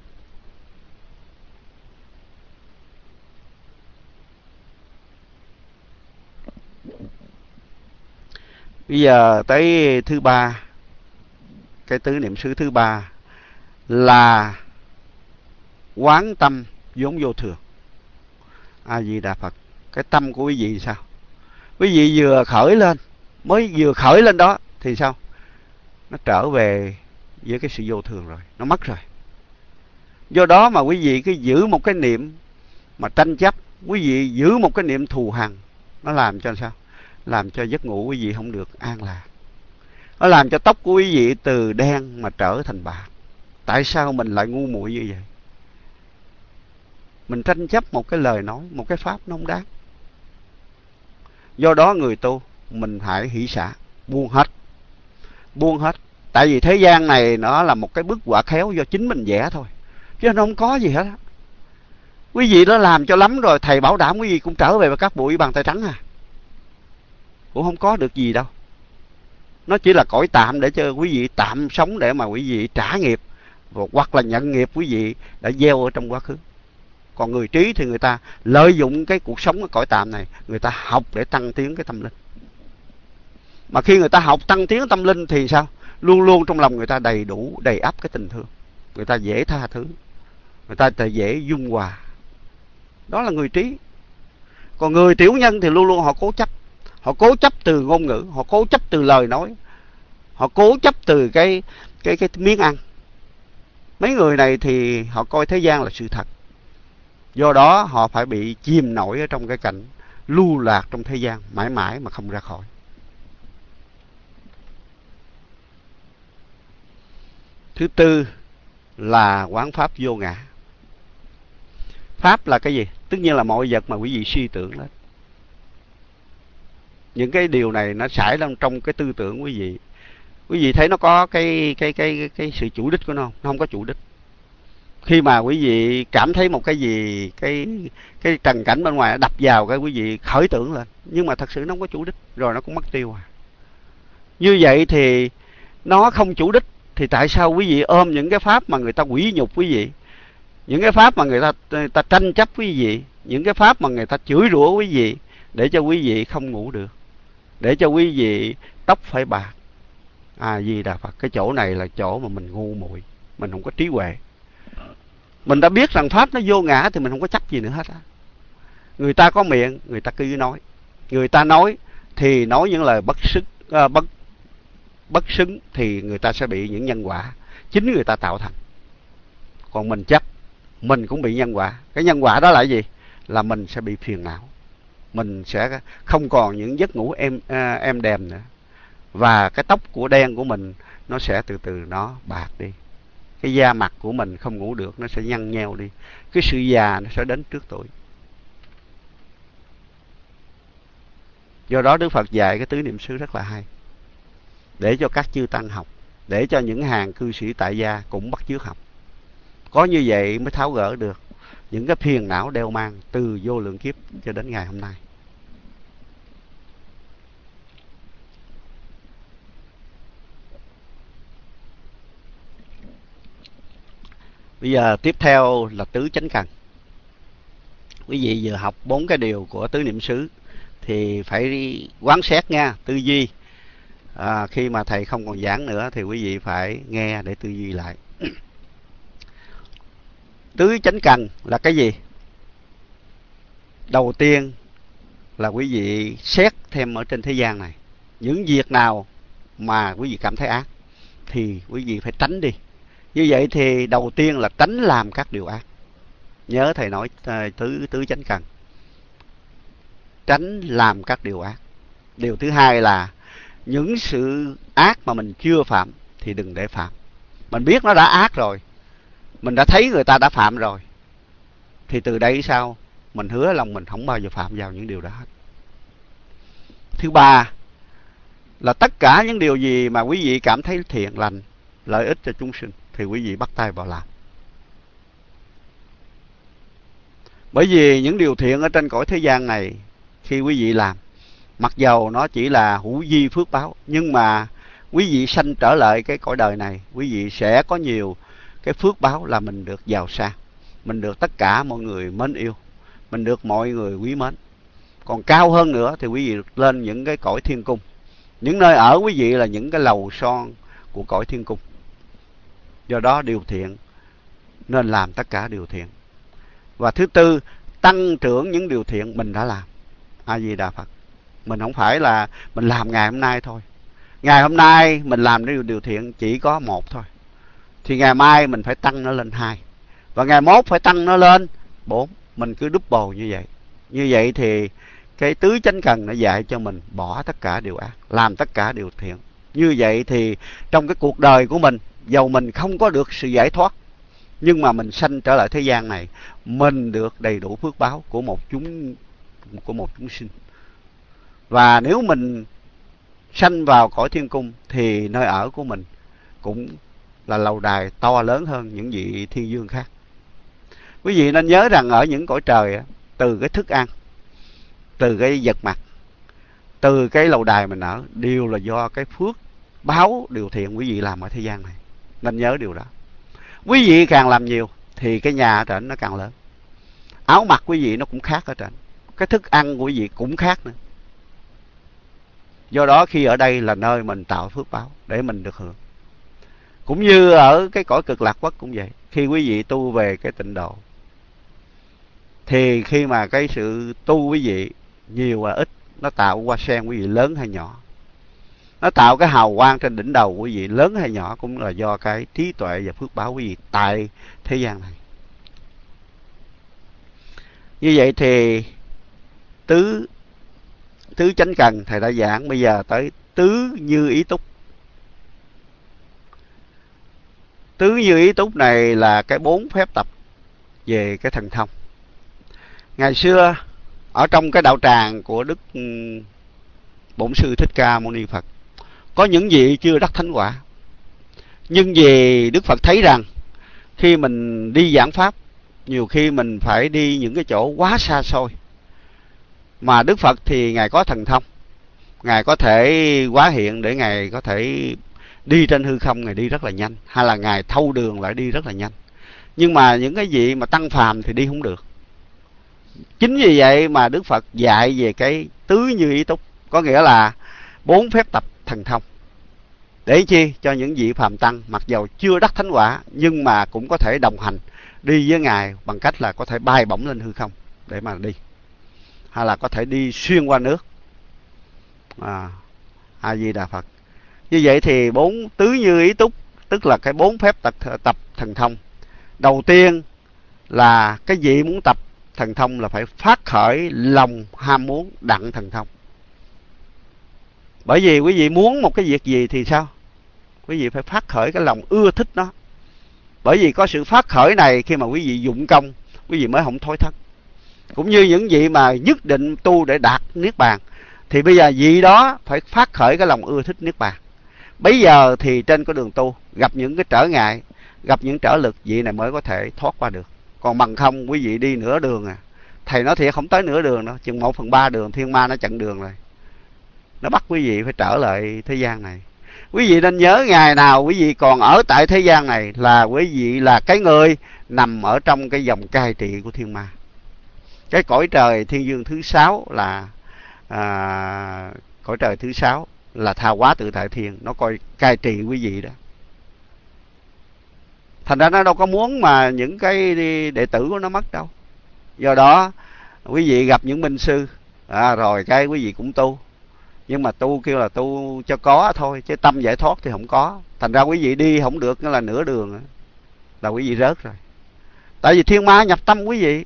Bây giờ tới thứ ba, cái tứ niệm xứ thứ ba là quán tâm vốn vô thường. A Di Đà Phật. Cái tâm của quý vị sao? Quý vị vừa khởi lên, mới vừa khởi lên đó thì sao? Nó trở về với cái sự vô thường rồi, nó mất rồi. Do đó mà quý vị cứ giữ một cái niệm mà tranh chấp, quý vị giữ một cái niệm thù hằn, nó làm cho sao? Làm cho giấc ngủ quý vị không được an lạc. Nó làm cho tóc của quý vị từ đen mà trở thành bạc. Tại sao mình lại ngu muội như vậy? Mình tranh chấp một cái lời nói, một cái pháp nó không đáng. Do đó người tu mình phải hỷ xả, buông hết. Buông hết. Tại vì thế gian này nó là một cái bức họa khéo do chính mình vẽ thôi, chứ nó không có gì hết. Quý vị đó làm cho lắm rồi, thầy bảo đảm quý vị cũng trở về với các bụi bàn tay trắng à. Cũng không có được gì đâu. Nó chỉ là cõi tạm để cho quý vị tạm sống, để mà quý vị trả nghiệp, hoặc là nhận nghiệp quý vị đã gieo ở trong quá khứ. Còn người trí thì người ta lợi dụng cái cuộc sống ở cõi tạm này, người ta học để tăng tiến cái tâm linh. Mà khi người ta học tăng tiến tâm linh thì sao? Luôn luôn trong lòng người ta đầy đủ, đầy ắp cái tình thương. Người ta dễ tha thứ, người ta dễ dung hòa. Đó là người trí. Còn người tiểu nhân thì luôn luôn họ cố chấp. Họ cố chấp từ ngôn ngữ, họ cố chấp từ lời nói, họ cố chấp từ cái cái cái miếng ăn. Mấy người này thì họ coi thế gian là sự thật. Do đó họ phải bị chìm nổi ở trong cái cảnh lưu lạc trong thế gian mãi mãi mà không ra khỏi. Thứ tư là quán pháp vô ngã. Pháp là cái gì? Tất nhiên là mọi vật mà quý vị suy tưởng lên. Những cái điều này nó xảy ra trong cái tư tưởng quý vị. Quý vị thấy nó có cái cái cái cái sự chủ đích của nó không? Nó không có chủ đích. Khi mà quý vị cảm thấy một cái gì, cái cái trần cảnh bên ngoài đập vào, cái quý vị khởi tưởng lên, nhưng mà thật sự nó không có chủ đích, rồi nó cũng mất tiêu à. Như vậy thì nó không chủ đích, thì tại sao quý vị ôm những cái pháp mà người ta quỷ nhục quý vị, những cái pháp mà người ta, người ta tranh chấp quý vị, những cái pháp mà người ta chửi rủa quý vị, để cho quý vị không ngủ được, để cho quý vị tóc phải bạc. À Di Đà Phật, cái chỗ này là chỗ mà mình ngu muội, mình không có trí huệ. Mình đã biết rằng pháp nó vô ngã thì mình không có chấp gì nữa hết á. Người ta có miệng, người ta cứ nói, người ta nói thì nói những lời bất xứng, à, bất bất xứng, thì người ta sẽ bị những nhân quả chính người ta tạo thành. Còn mình chấp, mình cũng bị nhân quả. Cái nhân quả đó là gì? Là mình sẽ bị phiền não, mình sẽ không còn những giấc ngủ em à, em đềm nữa, và cái tóc của đen của mình nó sẽ từ từ nó bạc đi, cái da mặt của mình không ngủ được, nó sẽ nhăn nheo đi, cái sự già nó sẽ đến trước tuổi. Do đó Đức Phật dạy cái tứ niệm xứ rất là hay, để cho các chư tăng học, để cho những hàng cư sĩ tại gia cũng bắt chước học. Có như vậy mới tháo gỡ được những cái phiền não đeo mang từ vô lượng kiếp cho đến ngày hôm nay. Bây giờ tiếp theo là tứ chánh cần. Quý vị vừa học bốn cái điều của tứ niệm xứ thì phải quán xét nha, tư duy. À, khi mà thầy không còn giảng nữa thì quý vị phải nghe để tư duy lại. Tứ chánh cần là cái gì? Đầu tiên là quý vị xét thêm ở trên thế gian này, những việc nào mà quý vị cảm thấy ác thì quý vị phải tránh đi. Như vậy thì đầu tiên là tránh làm các điều ác. Nhớ thầy nói tứ tứ chánh cần, tránh làm các điều ác. Điều thứ hai là những sự ác mà mình chưa phạm thì đừng để phạm. Mình biết nó đã ác rồi, mình đã thấy người ta đã phạm rồi, thì từ đây sao mình hứa lòng mình không bao giờ phạm vào những điều đó hết. Thứ ba là tất cả những điều gì mà quý vị cảm thấy thiện lành, lợi ích cho chúng sinh thì quý vị bắt tay vào làm. Bởi vì những điều thiện ở trên cõi thế gian này, khi quý vị làm, mặc dầu nó chỉ là hữu vi phước báo, nhưng mà quý vị sanh trở lại cái cõi đời này, quý vị sẽ có nhiều cái phước báo là mình được giàu sang, mình được tất cả mọi người mến yêu, mình được mọi người quý mến. Còn cao hơn nữa thì quý vị được lên những cái cõi thiên cung. Những nơi ở quý vị là những cái lầu son của cõi thiên cung. Do đó điều thiện nên làm tất cả điều thiện. Và thứ tư, tăng trưởng những điều thiện mình đã làm. A Di Đà Phật. Mình không phải là mình làm ngày hôm nay thôi. Ngày hôm nay mình làm điều, điều thiện chỉ có một thôi, thì ngày mai mình phải tăng nó lên hai, và ngày mốt phải tăng nó lên bốn. Mình cứ double như vậy. Như vậy thì cái tứ chánh cần nó dạy cho mình bỏ tất cả điều ác, làm tất cả điều thiện. Như vậy thì trong cái cuộc đời của mình, dầu mình không có được sự giải thoát, nhưng mà mình sanh trở lại thế gian này, mình được đầy đủ phước báo của một chúng của một chúng sinh. Và nếu mình sanh vào cõi thiên cung thì nơi ở của mình cũng là lầu đài to lớn hơn những vị thiên dương khác. Quý vị nên nhớ rằng ở những cõi trời, từ cái thức ăn, từ cái vật mặt, từ cái lầu đài mình ở, đều là do cái phước báo điều thiện quý vị làm ở thế gian này. Nên nhớ điều đó. Quý vị càng làm nhiều thì cái nhà ở trển nó càng lớn. Áo mặc quý vị nó cũng khác ở trển, cái thức ăn của quý vị cũng khác nữa. Do đó khi ở đây là nơi mình tạo phước báo để mình được hưởng. Cũng như ở cái cõi cực lạc quốc cũng vậy. Khi quý vị tu về cái tịnh độ, thì khi mà cái sự tu quý vị nhiều và ít, nó tạo hoa sen quý vị lớn hay nhỏ, nó tạo cái hào quang trên đỉnh đầu quý vị lớn hay nhỏ, cũng là do cái trí tuệ và phước báo quý vị tại thế gian này. Như vậy thì tứ tứ chánh cần thầy đã giảng. Bây giờ tới tứ như ý túc. Tứ như ý túc này là cái bốn phép tập về cái thần thông. Ngày xưa ở trong cái đạo tràng của Đức Bổn Sư Thích Ca Mâu Ni Phật, có những vị chưa đắc thánh quả, nhưng vì Đức Phật thấy rằng khi mình đi giảng pháp, nhiều khi mình phải đi những cái chỗ quá xa xôi. Mà Đức Phật thì Ngài có thần thông, Ngài có thể hóa hiện để Ngài có thể đi trên hư không, Ngài đi rất là nhanh, hay là Ngài thâu đường lại đi rất là nhanh. Nhưng mà những cái gì mà tăng phàm thì đi không được. Chính vì vậy mà Đức Phật dạy về cái tứ như ý túc, có nghĩa là bốn phép tập thần thông. Để chi? Cho những vị phàm tăng mặc dầu chưa đắc thánh quả nhưng mà cũng có thể đồng hành đi với Ngài bằng cách là có thể bay bổng lên hư không để mà đi, hay là có thể đi xuyên qua nước. À, A Di Đà Phật. Như vậy thì bốn tứ như ý túc tức là cái bốn phép tập, tập thần thông. Đầu tiên là cái vị muốn tập thần thông là phải phát khởi lòng ham muốn đặng thần thông. Bởi vì quý vị muốn một cái việc gì thì sao? Quý vị phải phát khởi cái lòng ưa thích nó. Bởi vì có sự phát khởi này, khi mà quý vị dụng công, quý vị mới không thối thất. Cũng như những vị mà nhất định tu để đạt Niết Bàn, thì bây giờ vị đó phải phát khởi cái lòng ưa thích Niết Bàn. Bây giờ thì trên con đường tu gặp những cái trở ngại, gặp những trở lực, vị này mới có thể thoát qua được. Còn bằng không quý vị đi nửa đường à, thầy nói thiệt không tới nửa đường đâu, chừng một phần ba đường thiên ma nó chặn đường rồi, nó bắt quý vị phải trở lại thế gian này. Quý vị nên nhớ ngày nào quý vị còn ở tại thế gian này là quý vị là cái người nằm ở trong cái dòng cai trị của thiên ma. Cái cõi trời thiên dương thứ sáu là à, cõi trời thứ sáu là Tha Hóa Tự Tại Thiên, nó coi cai trị quý vị đó. Thành ra nó đâu có muốn mà những cái đệ tử của nó mất đâu. Do đó quý vị gặp những minh sư à, rồi cái quý vị cũng tu, nhưng mà tu kêu là tu cho có thôi, chứ tâm giải thoát thì không có. Thành ra quý vị đi không được, nó là nửa đường là quý vị rớt rồi. Tại vì thiên ma nhập tâm quý vị.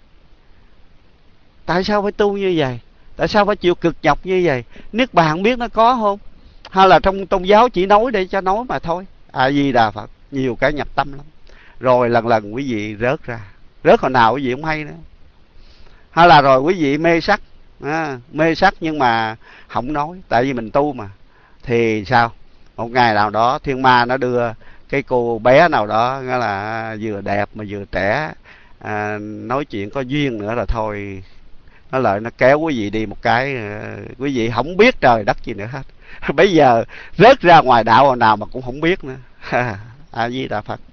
Tại sao phải tu như vậy? Tại sao phải chịu cực nhọc như vậy? Niết Bàn biết nó có không? Hay là trong tôn giáo chỉ nói để cho nói mà thôi? A Di Đà Phật. Nhiều cái nhập tâm lắm. Rồi lần lần quý vị rớt ra. Rớt hồi nào quý vị không hay nữa. Hay là rồi quý vị mê sắc à, mê sắc nhưng mà không nói, tại vì mình tu mà. Thì sao? Một ngày nào đó thiên ma nó đưa cái cô bé nào đó, nghĩa là vừa đẹp mà vừa trẻ, à, nói chuyện có duyên nữa là thôi, nó lại nó kéo quý vị đi một cái, quý vị không biết trời đất gì nữa hết. Bây giờ rớt ra ngoài đạo hồi nào mà cũng không biết nữa. A Di Đà Phật.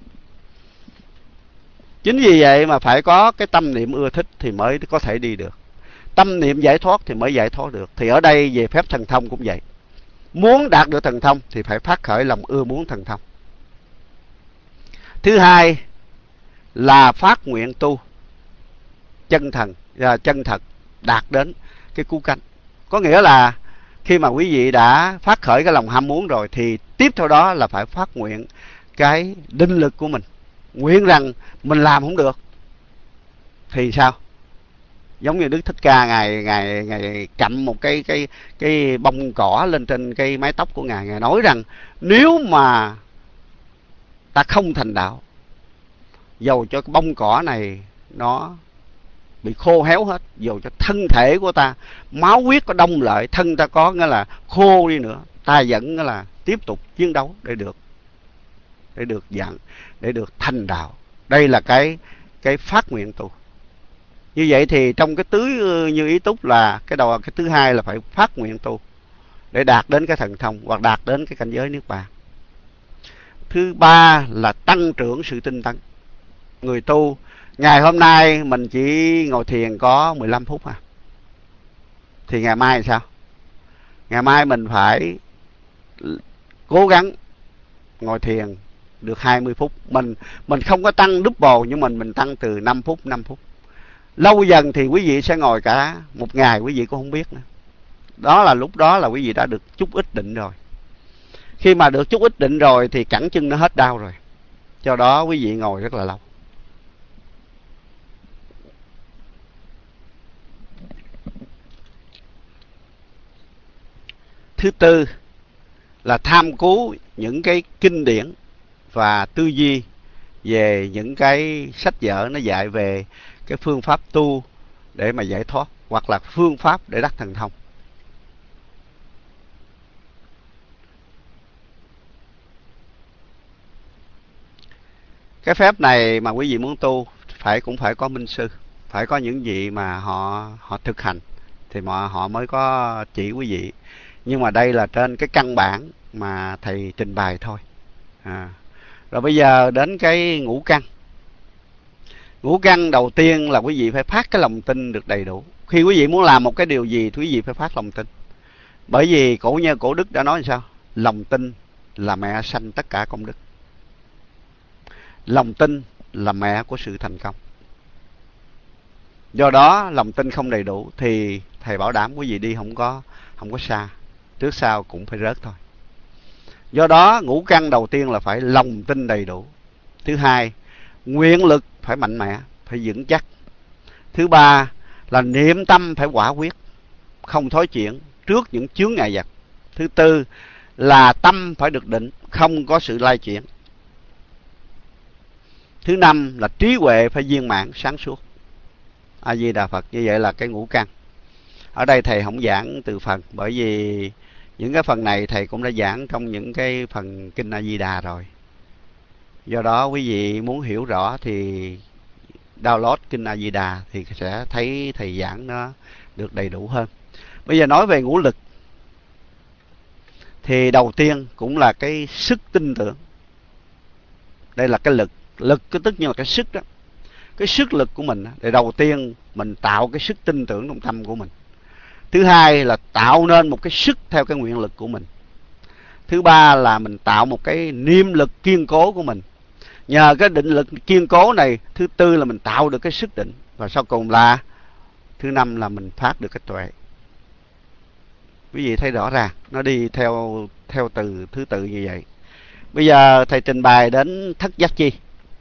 Chính vì vậy mà phải có cái tâm niệm ưa thích thì mới có thể đi được. Tâm niệm giải thoát thì mới giải thoát được. Thì ở đây về phép thần thông cũng vậy. Muốn đạt được thần thông thì phải phát khởi lòng ưa muốn thần thông. Thứ hai là phát nguyện tu chân thần, chân thật đạt đến cái cứu cánh. Có nghĩa là khi mà quý vị đã phát khởi cái lòng ham muốn rồi thì tiếp theo đó là phải phát nguyện cái định lực của mình. Nguyện rằng mình làm không được thì sao? Giống như Đức Thích Ca ngài ngài ngài cặm một cái cái cái bông cỏ lên trên cái mái tóc của ngài, ngài nói rằng nếu mà ta không thành đạo, dầu cho cái bông cỏ này nó bị khô héo hết, dầu cho thân thể của ta máu huyết có đông lại, thân ta có nghĩa là khô đi nữa, ta vẫn nghĩa là tiếp tục chiến đấu để được để được dạng để được thành đạo. Đây là cái cái phát nguyện tu. Như vậy thì trong cái tứ như ý túc là cái đầu cái thứ hai là phải phát nguyện tu để đạt đến cái thần thông hoặc đạt đến cái cảnh giới Niết Bàn. Thứ ba là tăng trưởng sự tinh tấn. Người tu ngày hôm nay mình chỉ ngồi thiền có mười lăm phút à, thì ngày mai thì sao? Ngày mai mình phải cố gắng ngồi thiền được hai mươi phút. Mình mình không có tăng double, nhưng mình mình tăng từ năm phút năm phút. Lâu dần thì quý vị sẽ ngồi cả một ngày quý vị cũng không biết nữa. Đó là lúc đó là quý vị đã được chút ít định rồi. Khi mà được chút ít định rồi thì cẳng chân nó hết đau rồi. Do đó quý vị ngồi rất là lâu. Thứ tư là tham cứu những cái kinh điển và tư duy về những cái sách vở nó dạy về cái phương pháp tu để mà giải thoát, hoặc là phương pháp để đắc thần thông. Cái phép này mà quý vị muốn tu phải cũng phải có minh sư, phải có những vị mà họ họ thực hành thì mà họ mới có chỉ quý vị. Nhưng mà đây là trên cái căn bản mà thầy trình bày thôi. À. Rồi bây giờ đến cái ngũ căn. Ngũ căn đầu tiên là quý vị phải phát cái lòng tin được đầy đủ. Khi quý vị muốn làm một cái điều gì thì quý vị phải phát lòng tin. Bởi vì cổ nhân cổ đức đã nói làm sao? Lòng tin là mẹ sanh tất cả công đức. Lòng tin là mẹ của sự thành công. Do đó lòng tin không đầy đủ thì thầy bảo đảm quý vị đi không có không có xa, trước sau cũng phải rớt thôi. Do đó ngũ căn đầu tiên là phải lòng tin đầy đủ. Thứ hai, nguyện lực phải mạnh mẽ, phải vững chắc. Thứ ba là niệm tâm phải quả quyết, không thối chuyển trước những chướng ngại vật. Thứ tư là tâm phải được định, không có sự lai chuyển. Thứ năm là trí huệ phải viên mãn sáng suốt. A Di Đà Phật. Như vậy là cái ngũ căn. Ở đây thầy không giảng từ phần, bởi vì những cái phần này thầy cũng đã giảng trong những cái phần kinh A Di Đà rồi. Do đó quý vị muốn hiểu rõ thì download kinh A Di Đà thì sẽ thấy thầy giảng nó được đầy đủ hơn. Bây giờ nói về ngũ lực thì đầu tiên cũng là cái sức tin tưởng. Đây là cái lực, lực cái tức như là cái sức đó. Cái sức lực của mình thì đầu tiên mình tạo cái sức tin tưởng trong tâm của mình. Thứ hai là tạo nên một cái sức theo cái nguyện lực của mình. Thứ ba là mình tạo một cái niệm lực kiên cố của mình. Nhờ cái định lực kiên cố này, thứ tư là mình tạo được cái sức định. Và sau cùng là thứ năm là mình phát được cái tuệ. Quý vị thấy rõ ràng, nó đi theo theo từ thứ tự như vậy. Bây giờ thầy trình bày đến thất giác chi.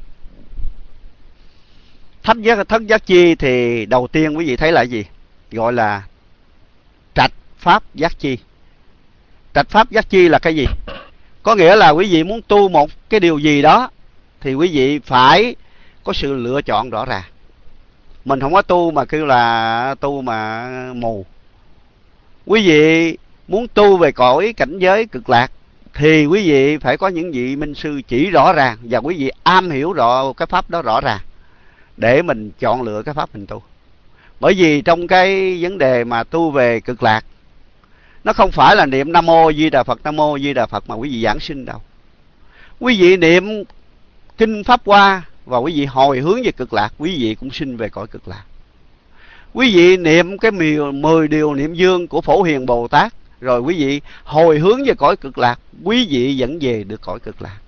Thất giác, thất giác chi thì đầu tiên quý vị thấy là gì? Gọi là trạch pháp giác chi. Trạch pháp giác chi là cái gì? Có nghĩa là quý vị muốn tu một cái điều gì đó thì quý vị phải có sự lựa chọn rõ ràng. Mình không có tu mà kêu là tu mà mù. Quý vị muốn tu về cõi cảnh giới cực lạc thì quý vị phải có những vị minh sư chỉ rõ ràng và quý vị am hiểu rõ cái pháp đó rõ ràng để mình chọn lựa cái pháp mình tu. Bởi vì trong cái vấn đề mà tu về cực lạc, nó không phải là niệm Nam Mô Di Đà Phật, Nam Mô Di Đà Phật mà quý vị giảng sinh đâu. Quý vị niệm kinh Pháp Hoa và quý vị hồi hướng về cực lạc, quý vị cũng sinh về cõi cực lạc. Quý vị niệm cái mười điều niệm dương của Phổ Hiền Bồ Tát, rồi quý vị hồi hướng về cõi cực lạc, quý vị vẫn về được cõi cực lạc.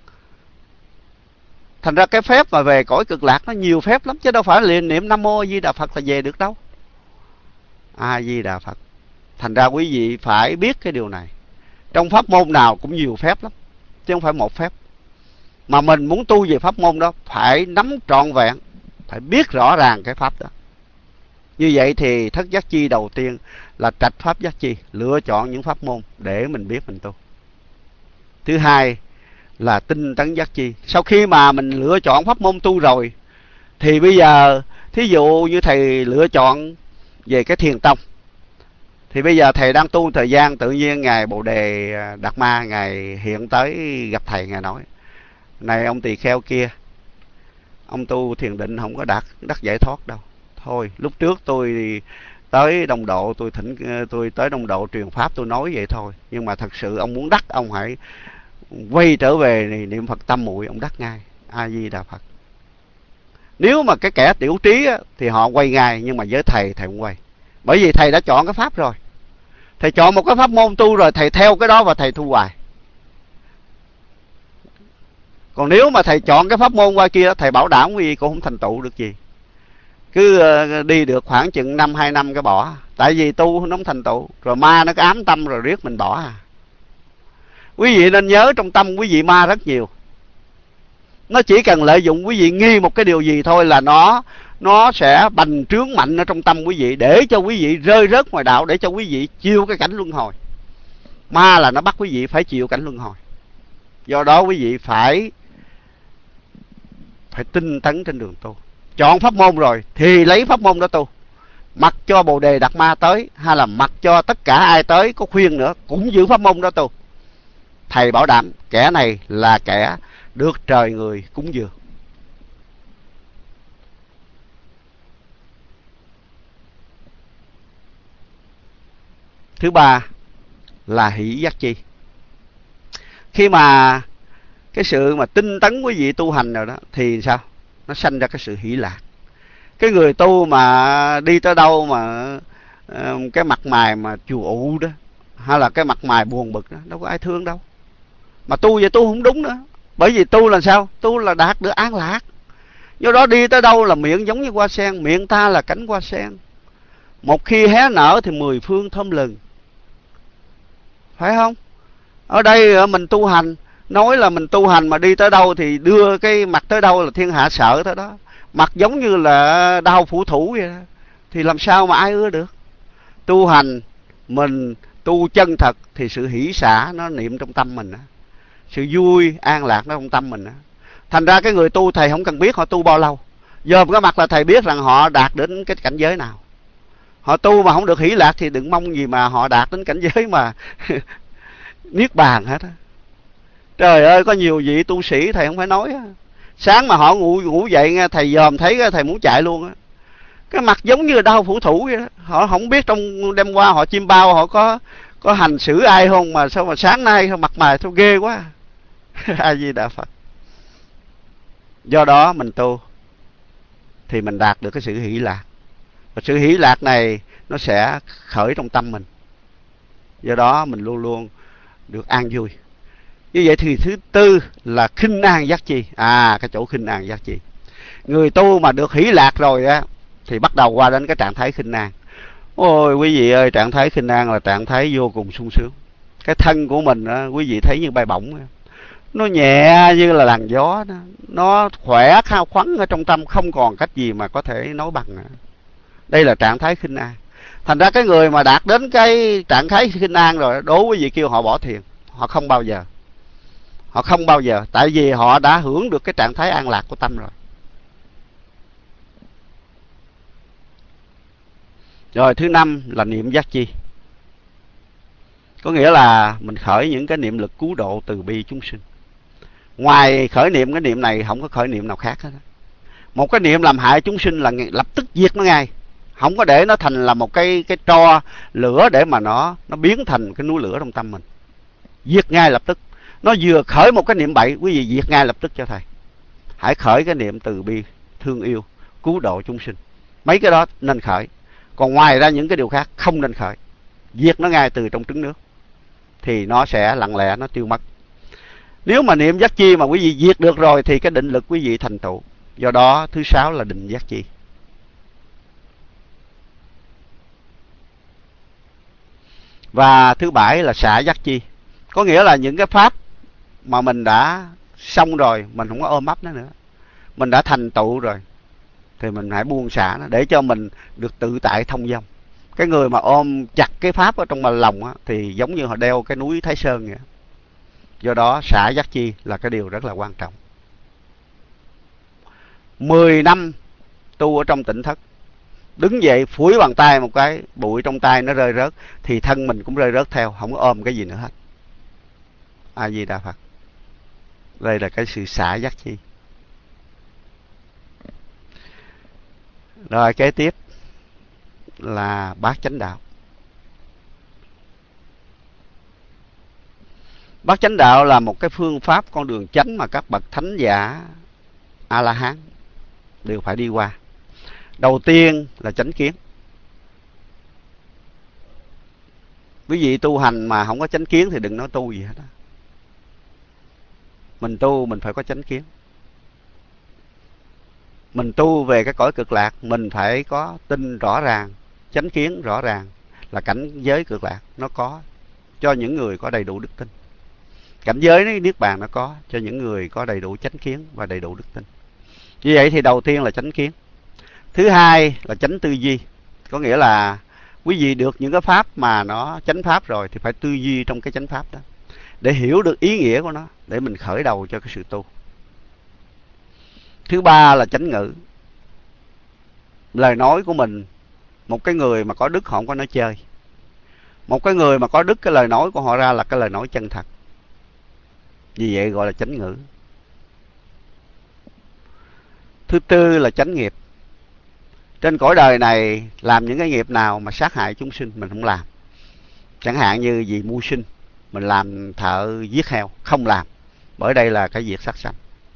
Thành ra cái phép mà về cõi cực lạc nó nhiều phép lắm, chứ đâu phải liền niệm Nam Mô Di Đà Phật là về được đâu. A Di Đà Phật. Thành ra quý vị phải biết cái điều này. Trong pháp môn nào cũng nhiều phép lắm, chứ không phải một phép. Mà mình muốn tu về pháp môn đó phải nắm trọn vẹn, phải biết rõ ràng cái pháp đó. Như vậy thì thất giác chi đầu tiên là trạch pháp giác chi, lựa chọn những pháp môn để mình biết mình tu. Thứ hai là tinh tấn giác chi. Sau khi mà mình lựa chọn pháp môn tu rồi thì bây giờ thí dụ như thầy lựa chọn về cái thiền tông, thì bây giờ thầy đang tu thời gian, tự nhiên ngài Bồ Đề Đạt Ma ngài hiện tới gặp thầy, ngài nói: này ông tỳ kheo kia, ông tu thiền định không có đạt đắc giải thoát đâu. Thôi lúc trước tôi tới Đông Độ, tôi thỉnh tôi tới Đông Độ truyền pháp, tôi nói vậy thôi, nhưng mà thật sự ông muốn đắc, ông hãy quay trở về niệm Phật tâm muội, ông đắc ngay. A Di Đà Phật. Nếu mà cái kẻ tiểu trí á, thì họ quay ngay, nhưng mà với thầy thầy không quay, bởi vì thầy đã chọn cái pháp rồi. Thầy chọn một cái pháp môn tu rồi, thầy theo cái đó và thầy tu hoài. Còn nếu mà thầy chọn cái pháp môn qua kia, thầy bảo đảm quý vị cũng không thành tựu được gì. Cứ đi được khoảng chừng năm hai năm cái bỏ. Tại vì tu nó không thành tựu, rồi ma nó có ám tâm rồi riết mình bỏ à. Quý vị nên nhớ trong tâm quý vị ma rất nhiều. Nó chỉ cần lợi dụng quý vị nghi một cái điều gì thôi là nó nó sẽ bành trướng mạnh ở trong tâm quý vị, để cho quý vị rơi rớt ngoài đạo, để cho quý vị chịu cái cảnh luân hồi. Ma là nó bắt quý vị phải chịu cảnh luân hồi. Do đó quý vị phải phải tinh tấn trên đường tu. Chọn pháp môn rồi thì lấy pháp môn đó tu. Mặc cho Bồ Đề Đạt Ma tới, hay là mặc cho tất cả ai tới có khuyên nữa, cũng giữ pháp môn đó tu. Thầy bảo đảm kẻ này là kẻ được trời người cúng dường. Thứ ba là hỷ giác chi. Khi mà cái sự mà tinh tấn quý vị tu hành rồi đó thì sao? Nó sanh ra cái sự hỷ lạc. Cái người tu mà đi tới đâu mà uh, cái mặt mày mà chù ụ đó, hay là cái mặt mày buồn bực đó, đâu có ai thương đâu. Mà tu vậy tu không đúng nữa. Bởi vì tu là sao? Tu là đạt được an lạc. Do đó đi tới đâu là miệng giống như hoa sen, miệng ta là cánh hoa sen. Một khi hé nở thì mười phương thơm lừng. Phải không? Ở đây mình tu hành, nói là mình tu hành mà đi tới đâu thì đưa cái mặt tới đâu là thiên hạ sợ tới đó. Mặt giống như là đau phủ thủ vậy đó. Thì làm sao mà ai ưa được? Tu hành, mình tu chân thật thì sự hỷ xả nó niệm trong tâm mình đó. Sự vui, an lạc nó trong tâm mình đó. Thành ra cái người tu thầy không cần biết họ tu bao lâu. Dòm cái mặt là thầy biết rằng họ đạt đến cái cảnh giới nào. Họ tu mà không được hỷ lạc thì đừng mong gì mà họ đạt đến cảnh giới mà niết bàn hết á. Trời ơi, có nhiều vị tu sĩ thầy không phải nói á. Sáng mà họ ngủ ngủ dậy nghe thầy dòm thấy thầy muốn chạy luôn á. Cái mặt giống như đau phủ thủ vậy đó. Họ không biết trong đêm qua họ chim bao họ có có hành xử ai không mà sao mà sáng nay mặt mày sao ghê quá. A Di Đà Phật. Do đó mình tu thì mình đạt được cái sự hỷ lạc. Và sự hỷ lạc này nó sẽ khởi trong tâm mình. Do đó mình luôn luôn được an vui. Như vậy thì thứ tư là khinh an giác chi. À, cái chỗ khinh an giác chi. Người tu mà được hỷ lạc rồi á thì bắt đầu qua đến cái trạng thái khinh an. Ôi quý vị ơi, trạng thái khinh an là trạng thái vô cùng sung sướng. Cái thân của mình á, quý vị thấy như bay bổng. Nó nhẹ như là làn gió đó. Nó khỏe khao khoắn ở trong tâm, không còn cách gì mà có thể nói bằng nữa. Đây là trạng thái khinh an. Thành ra cái người mà đạt đến cái trạng thái khinh an rồi, đố quý vị kêu họ bỏ thiền, họ không bao giờ. Họ không bao giờ, tại vì họ đã hưởng được cái trạng thái an lạc của tâm rồi. Rồi thứ năm là niệm giác chi. Có nghĩa là mình khởi những cái niệm lực cứu độ từ bi chúng sinh. Ngoài khởi niệm cái niệm này không có khởi niệm nào khác hết. Một cái niệm làm hại chúng sinh là lập tức diệt nó ngay. Không có để nó thành là một cái cái tro lửa để mà nó nó biến thành cái núi lửa trong tâm mình. Diệt ngay lập tức. Nó vừa khởi một cái niệm bậy, quý vị diệt ngay lập tức cho thầy. Hãy khởi cái niệm từ bi, thương yêu, cứu độ chúng sinh. Mấy cái đó nên khởi. Còn ngoài ra những cái điều khác không nên khởi. Diệt nó ngay từ trong trứng nước. Thì nó sẽ lặng lẽ nó tiêu mất. Nếu mà niệm giác chi mà quý vị diệt được rồi thì cái định lực quý vị thành tựu. Do đó thứ sáu là định giác chi. Và thứ bảy là xả giác chi. Có nghĩa là những cái pháp mà mình đã xong rồi, mình không có ôm ấp nó nữa. Mình đã thành tựu rồi thì mình hãy buông xả nó để cho mình được tự tại thông dong. Cái người mà ôm chặt cái pháp ở trong mà lòng á, thì giống như họ đeo cái núi Thái Sơn vậy. Do đó xả giác chi là cái điều rất là quan trọng. Mười năm tu ở trong tỉnh thất, đứng dậy phủi bàn tay một cái, bụi trong tay nó rơi rớt thì thân mình cũng rơi rớt theo, không có ôm cái gì nữa hết. A Di Đà Phật. Đây là cái sự xả giác chi. Rồi kế tiếp là bát chánh đạo. Bát chánh đạo là một cái phương pháp con đường chánh mà các bậc thánh giả A-la-hán đều phải đi qua. Đầu tiên là chánh kiến. Quý vị tu hành mà không có chánh kiến thì đừng nói tu gì hết đó. Mình tu mình phải có chánh kiến. Mình tu về cái cõi cực lạc, mình phải có tin rõ ràng, chánh kiến rõ ràng là cảnh giới cực lạc nó có cho những người có đầy đủ đức tin. Cảnh giới niết bàn nó có cho những người có đầy đủ chánh kiến và đầy đủ đức tin. Như vậy thì đầu tiên là chánh kiến. Thứ hai là chánh tư duy. Có nghĩa là quý vị được những cái pháp mà nó chánh pháp rồi thì phải tư duy trong cái chánh pháp đó để hiểu được ý nghĩa của nó, để mình khởi đầu cho cái sự tu. Thứ ba là chánh ngữ. Lời nói của mình, một cái người mà có đức họ không có nói chơi. Một cái người mà có đức, cái lời nói của họ ra là cái lời nói chân thật. Vì vậy gọi là chánh ngữ. Thứ tư là chánh nghiệp. Trên cõi đời này làm những cái nghiệp nào mà sát hại chúng sinh mình không làm. Chẳng hạn như vì mưu sinh, mình làm thợ giết heo, không làm, bởi đây là cái việc sát sanh.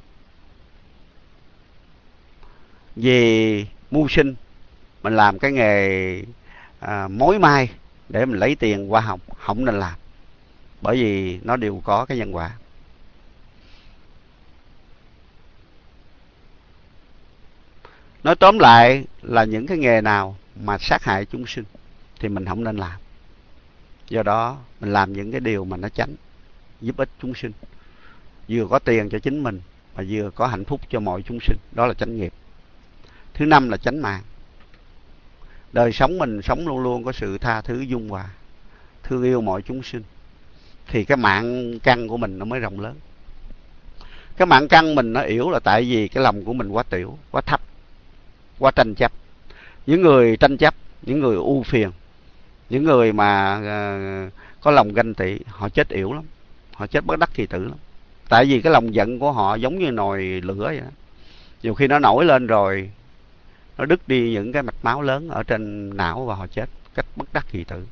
Vì mưu sinh, mình làm cái nghề à, mối mai để mình lấy tiền hoa hồng, không nên làm, bởi vì nó đều có cái nhân quả. Nói tóm lại là những cái nghề nào mà sát hại chúng sinh thì mình không nên làm. Do đó mình làm những cái điều mà nó chánh, giúp ích chúng sinh, vừa có tiền cho chính mình mà vừa có hạnh phúc cho mọi chúng sinh, đó là chánh nghiệp. Thứ năm là chánh mạng. Đời sống mình sống luôn luôn có sự tha thứ dung hòa, thương yêu mọi chúng sinh, thì cái mạng căn của mình nó mới rộng lớn. Cái mạng căn mình nó yếu là tại vì cái lòng của mình quá tiểu, quá thấp, quá tranh chấp. Những người tranh chấp, những người ưu phiền, những người mà uh, có lòng ganh tị, họ chết yểu lắm, họ chết bất đắc kỳ tử lắm. Tại vì cái lòng giận của họ giống như nồi lửa vậy đó. Nhiều khi nó nổi lên rồi, nó đứt đi những cái mạch máu lớn ở trên não và họ chết cách bất đắc kỳ tử.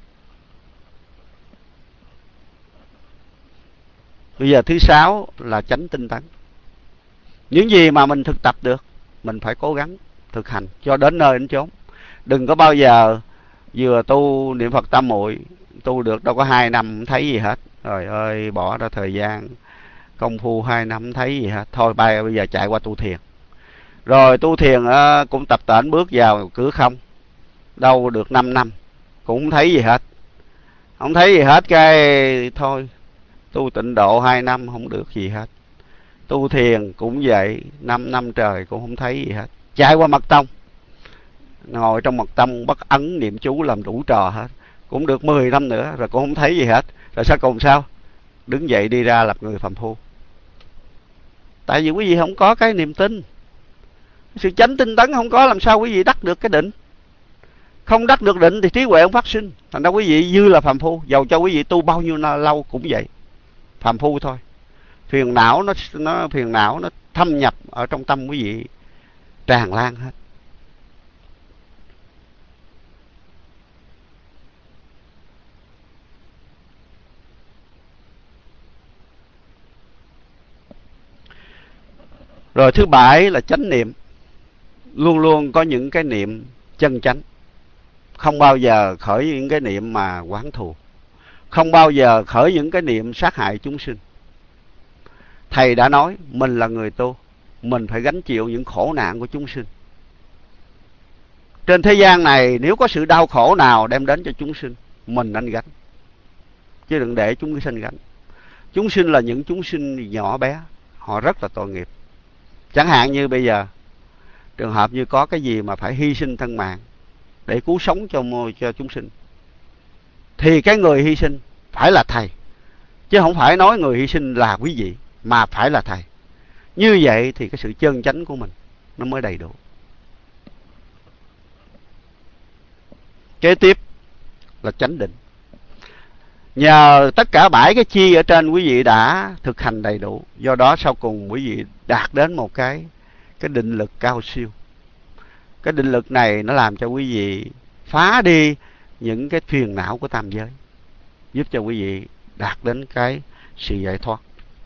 Bây giờ thứ sáu là chánh tinh tấn. Những gì mà mình thực tập được, mình phải cố gắng thực hành cho đến nơi đến chốn. Đừng có bao giờ vừa tu niệm Phật tam muội, tu được đâu có hai năm không thấy gì hết. Trời ơi, bỏ ra thời gian công phu hai năm không thấy gì hết. Thôi bây giờ chạy qua tu thiền. Rồi tu thiền cũng tập tễnh bước vào cửa không, đâu được năm năm cũng không thấy gì hết. Không thấy gì hết cái thôi, tu tịnh độ hai năm không được gì hết. Tu thiền cũng vậy, năm năm trời cũng không thấy gì hết. Chạy qua mật tông, ngồi trong mật tông bắt ấn niệm chú làm đủ trò hết, cũng được mười năm nữa rồi cũng không thấy gì hết. Rồi sao cùng sao? Đứng dậy đi ra làm người phàm phu. Tại vì quý vị không có cái niềm tin, sự chánh tinh tấn không có, làm sao quý vị đắc được cái định. Không đắc được định thì trí huệ không phát sinh. Thành ra quý vị dư là phàm phu, dầu cho quý vị tu bao nhiêu lâu cũng vậy, phàm phu thôi. Phiền não nó nó phiền não nó thâm nhập ở trong tâm quý vị, tràn lan hết. Rồi thứ bảy là chánh niệm. Luôn luôn có những cái niệm chân chánh, không bao giờ khởi những cái niệm mà oán thù, không bao giờ khởi những cái niệm sát hại chúng sinh. Thầy đã nói mình là người tu, mình phải gánh chịu những khổ nạn của chúng sinh. Trên thế gian này nếu có sự đau khổ nào đem đến cho chúng sinh, mình nên gánh, chứ đừng để chúng sinh gánh. Chúng sinh là những chúng sinh nhỏ bé, họ rất là tội nghiệp. Chẳng hạn như bây giờ trường hợp như có cái gì mà phải hy sinh thân mạng để cứu sống cho cho chúng sinh, thì cái người hy sinh phải là thầy, chứ không phải nói người hy sinh là quý vị, mà phải là thầy. Như vậy thì cái sự chân chánh của mình nó mới đầy đủ. Kế tiếp là chánh định. Nhờ tất cả bảy cái chi ở trên quý vị đã thực hành đầy đủ, do đó sau cùng quý vị đạt đến một cái cái định lực cao siêu. Cái định lực này nó làm cho quý vị phá đi những cái phiền não của tam giới, giúp cho quý vị đạt đến cái sự giải thoát.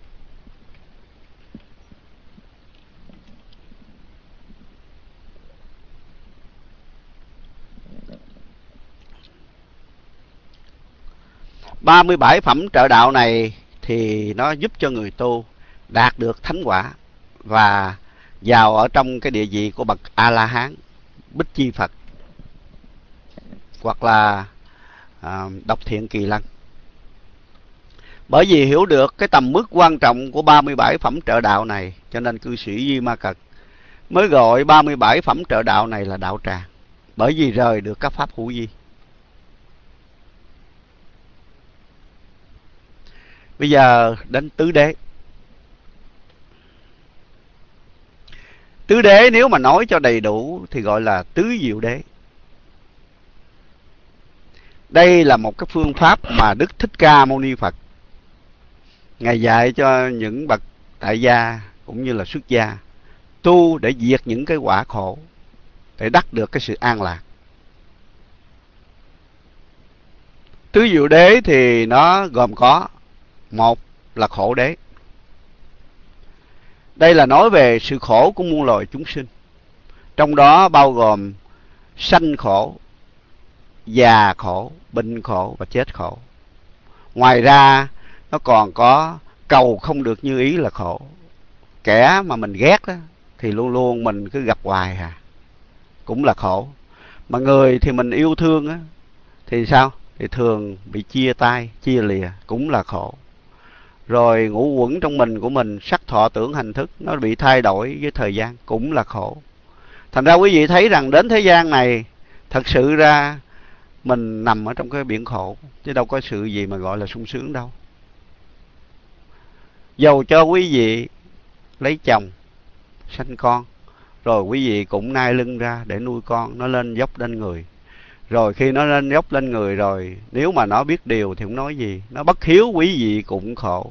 ba mươi bảy phẩm trợ đạo này thì nó giúp cho người tu đạt được thánh quả và vào ở trong cái địa vị của bậc A-la-hán, Bích Chi Phật, hoặc là à, Độc Thiện Kỳ Lân. Bởi vì hiểu được cái tầm mức quan trọng của ba mươi bảy phẩm trợ đạo này, cho nên cư sĩ Di Ma Cật mới gọi ba mươi bảy phẩm trợ đạo này là đạo tràng, bởi vì rời được các pháp hữu vi. Bây giờ đến tứ đế. Tứ đế nếu mà nói cho đầy đủ thì gọi là tứ diệu đế. Đây là một cái phương pháp mà Đức Thích Ca Mâu Ni Phật Ngài dạy cho những bậc tại gia cũng như là xuất gia tu để diệt những cái quả khổ, để đắc được cái sự an lạc. Tứ diệu đế thì nó gồm có: một là khổ đế. Đây là nói về sự khổ của muôn loài chúng sinh, trong đó bao gồm sanh khổ, già khổ, bệnh khổ và chết khổ. Ngoài ra nó còn có cầu không được như ý là khổ. Kẻ mà mình ghét đó thì luôn luôn mình cứ gặp hoài à, cũng là khổ. Mà người thì mình yêu thương á thì sao? Thì thường bị chia tay, chia lìa, cũng là khổ. Rồi ngũ uẩn trong mình của mình, sắc thọ tưởng hành thức, nó bị thay đổi với thời gian, cũng là khổ. Thành ra quý vị thấy rằng đến thế gian này, thật sự ra mình nằm ở trong cái biển khổ, chứ đâu có sự gì mà gọi là sung sướng đâu. Dầu cho quý vị lấy chồng, sanh con, rồi quý vị cũng nai lưng ra để nuôi con, nó lên dốc lên người. Rồi khi nó lên dốc lên người rồi, nếu mà nó biết điều thì không nói gì, nó bất hiếu quý vị cũng khổ.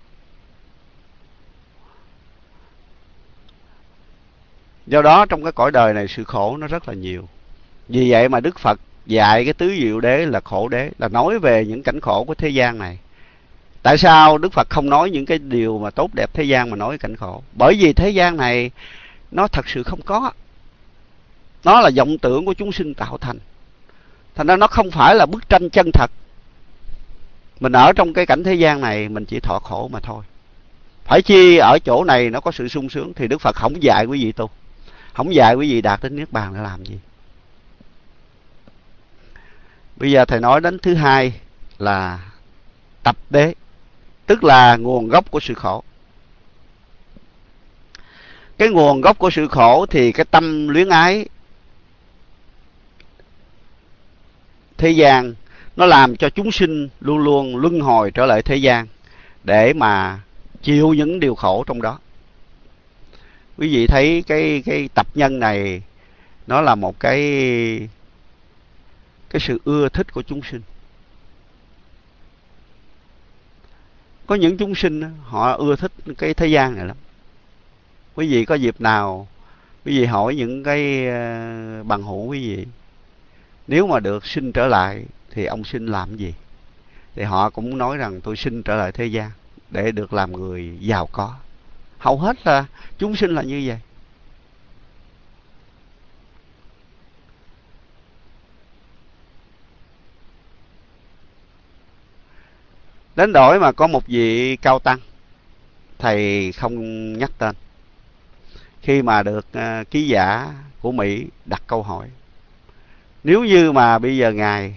Do đó trong cái cõi đời này sự khổ nó rất là nhiều. Vì vậy mà Đức Phật dạy cái tứ diệu đế là khổ đế, là nói về những cảnh khổ của thế gian này. Tại sao Đức Phật không nói những cái điều mà tốt đẹp thế gian mà nói cảnh khổ? Bởi vì thế gian này nó thật sự không có. Nó là vọng tưởng của chúng sinh tạo thành. Thành ra nó không phải là bức tranh chân thật. Mình ở trong cái cảnh thế gian này mình chỉ thọ khổ mà thôi. Phải chi ở chỗ này nó có sự sung sướng thì Đức Phật không dạy quý vị tu, không dạy quý vị đạt đến Niết Bàn để làm gì. Bây giờ thầy nói đến thứ hai là tập đế, tức là nguồn gốc của sự khổ. Cái nguồn gốc của sự khổ thì cái tâm luyến ái thế gian, nó làm cho chúng sinh luôn luôn luân hồi trở lại thế gian để mà chịu những điều khổ trong đó. Quý vị thấy cái cái tập nhân này nó là một cái cái sự ưa thích của chúng sinh. Có những chúng sinh họ ưa thích cái thế gian này lắm. Quý vị có dịp nào quý vị hỏi những cái bằng hữu quý vị, nếu mà được sinh trở lại thì ông sinh làm gì? Thì họ cũng nói rằng tôi sinh trở lại thế gian để được làm người giàu có. Hầu hết là chúng sinh là như vậy. Đến đổi mà có một vị cao tăng, thầy không nhắc tên, khi mà được uh, ký giả của Mỹ đặt câu hỏi, nếu như mà bây giờ Ngài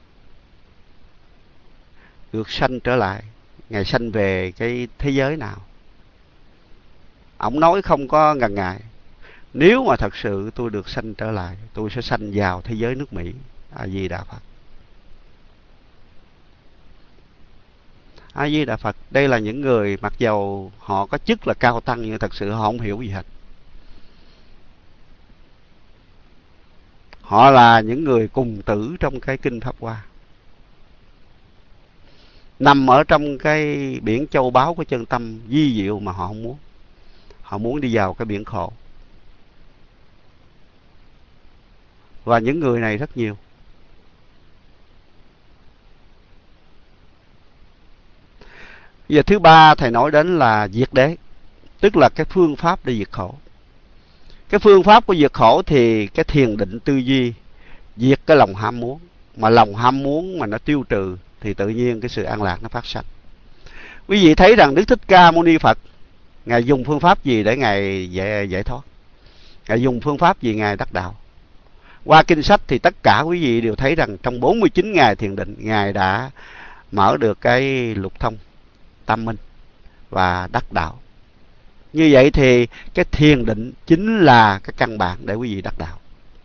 được sanh trở lại, Ngài sanh về cái thế giới nào? Ông nói không có ngần ngại, nếu mà thật sự tôi được sanh trở lại, tôi sẽ sanh vào thế giới nước Mỹ. A Di Đà Phật. A Di Đà Phật. Đây là những người mặc dầu họ có chức là cao tăng nhưng thật sự họ không hiểu gì hết. Họ là những người cùng tử trong cái kinh Pháp Hoa, nằm ở trong cái biển châu báu của chân tâm vi diệu mà họ không muốn. Họ muốn đi vào cái biển khổ. Và những người này rất nhiều. Giờ thứ ba thầy nói đến là diệt đế, tức là cái phương pháp để diệt khổ. Cái phương pháp của diệt khổ thì cái thiền định tư duy, diệt cái lòng ham muốn. Mà lòng ham muốn mà nó tiêu trừ thì tự nhiên cái sự an lạc nó phát sanh. Quý vị thấy rằng Đức Thích Ca Mâu Ni Phật, Ngài dùng phương pháp gì để Ngài giải, giải thoát? Ngài dùng phương pháp gì Ngài đắc đạo? Qua kinh sách thì tất cả quý vị đều thấy rằng trong bốn mươi chín ngày thiền định, Ngài đã mở được cái lục thông tam minh và đắc đạo. Như vậy thì cái thiền định chính là cái căn bản để quý vị đắc đạo.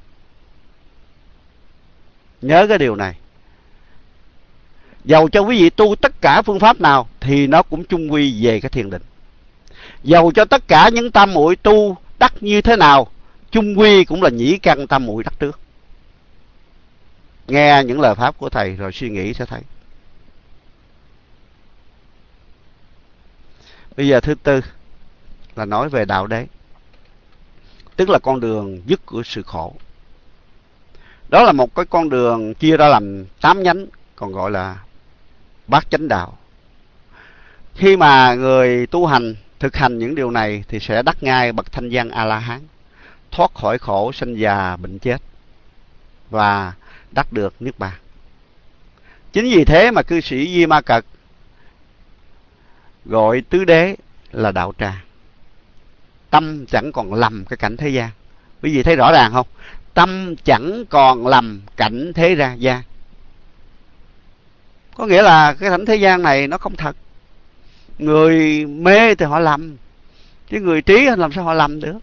Nhớ cái điều này. Dầu cho quý vị tu tất cả phương pháp nào thì nó cũng chung quy về cái thiền định. Dầu cho tất cả những tam muội tu đắc như thế nào, chung quy cũng là nhĩ căn tam muội đắc trước. Nghe những lời pháp của thầy rồi suy nghĩ sẽ thấy. Bây giờ thứ tư là nói về đạo đế, tức là con đường dứt của sự khổ. Đó là một cái con đường chia ra làm tám nhánh, còn gọi là bát chánh đạo. Khi mà người tu hành thực hành những điều này thì sẽ đắc ngay bậc thanh văn A La Hán, thoát khỏi khổ sanh già bệnh chết và đắc được niết bàn. Chính vì thế mà cư sĩ Di Ma Cật gọi tứ đế là đạo tràng. Tâm chẳng còn lầm cái cảnh thế gian. Quý vị thấy rõ ràng không? Tâm chẳng còn lầm cảnh thế ra gian. Có nghĩa là cái cảnh thế gian này nó không thật. Người mê thì họ lầm, chứ người trí làm sao họ lầm được.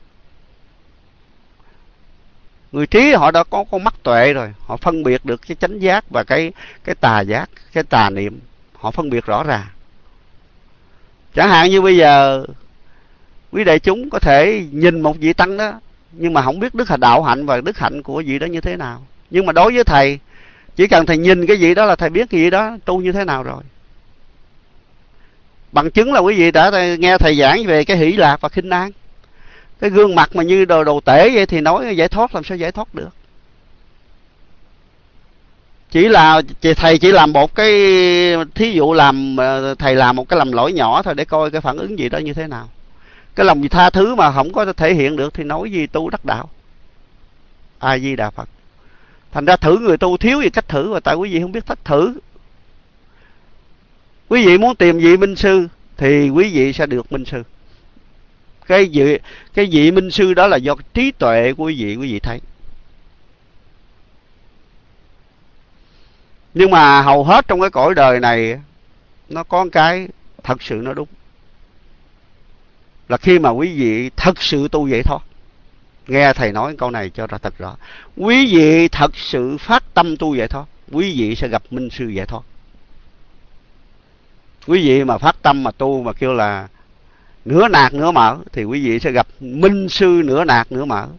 Người trí họ đã có con mắt tuệ rồi, họ phân biệt được cái chánh giác và cái cái tà giác, cái tà niệm, họ phân biệt rõ ràng. Chẳng hạn như bây giờ quý đại chúng có thể nhìn một vị tăng đó, nhưng mà không biết đức đạo hạnh và đức hạnh của vị đó như thế nào. Nhưng mà đối với thầy, chỉ cần thầy nhìn cái vị đó là thầy biết cái vị đó tu như thế nào rồi. Bằng chứng là quý vị đã nghe thầy giảng về cái hỷ lạc và khinh an. Cái gương mặt mà như đồ, đồ tể vậy thì nói giải thoát làm sao giải thoát được. Chỉ là thầy chỉ làm một cái thí dụ, làm thầy làm một cái lầm lỗi nhỏ thôi để coi cái phản ứng gì đó như thế nào. Cái lòng tha thứ mà không có thể hiện được thì nói gì tu đắc đạo. A Di Đà Phật. Thành ra thử người tu thiếu gì cách thử, và tại quý vị không biết cách thử. Quý vị muốn tìm vị minh sư thì quý vị sẽ được minh sư. Cái vị, cái vị minh sư đó là do trí tuệ của quý vị, quý vị thấy. Nhưng mà hầu hết trong cái cõi đời này nó có một cái thật sự nó đúng, là khi mà quý vị thật sự tu giải thoát. Nghe thầy nói câu này cho ra thật rõ. Quý vị thật sự phát tâm tu giải thoát, quý vị sẽ gặp minh sư giải thoát. Quý vị mà phát tâm mà tu mà kêu là nửa nạc nửa mỡ thì quý vị sẽ gặp minh sư nửa nạc nửa mỡ.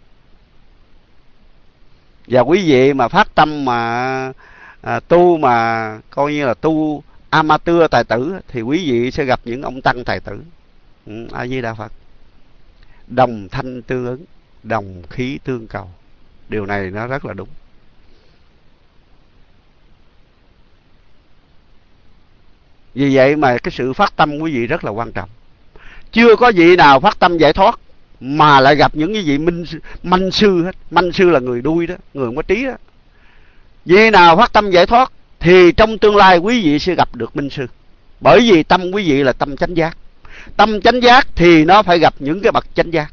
Và quý vị mà phát tâm mà à, tu mà coi như là tu amateur tài tử thì quý vị sẽ gặp những ông tăng tài tử. Ừ, A Di Đà Phật. Đồng thanh tương ứng, đồng khí tương cầu. Điều này nó rất là đúng. Vì vậy mà cái sự phát tâm quý vị rất là quan trọng. Chưa có vị nào phát tâm giải thoát mà lại gặp những cái vị minh manh sư hết. Manh sư là người đuôi đó, người không có trí đó. Vị nào phát tâm giải thoát thì trong tương lai quý vị sẽ gặp được minh sư. Bởi vì tâm quý vị là tâm chánh giác. Tâm chánh giác thì nó phải gặp những cái bậc chánh giác.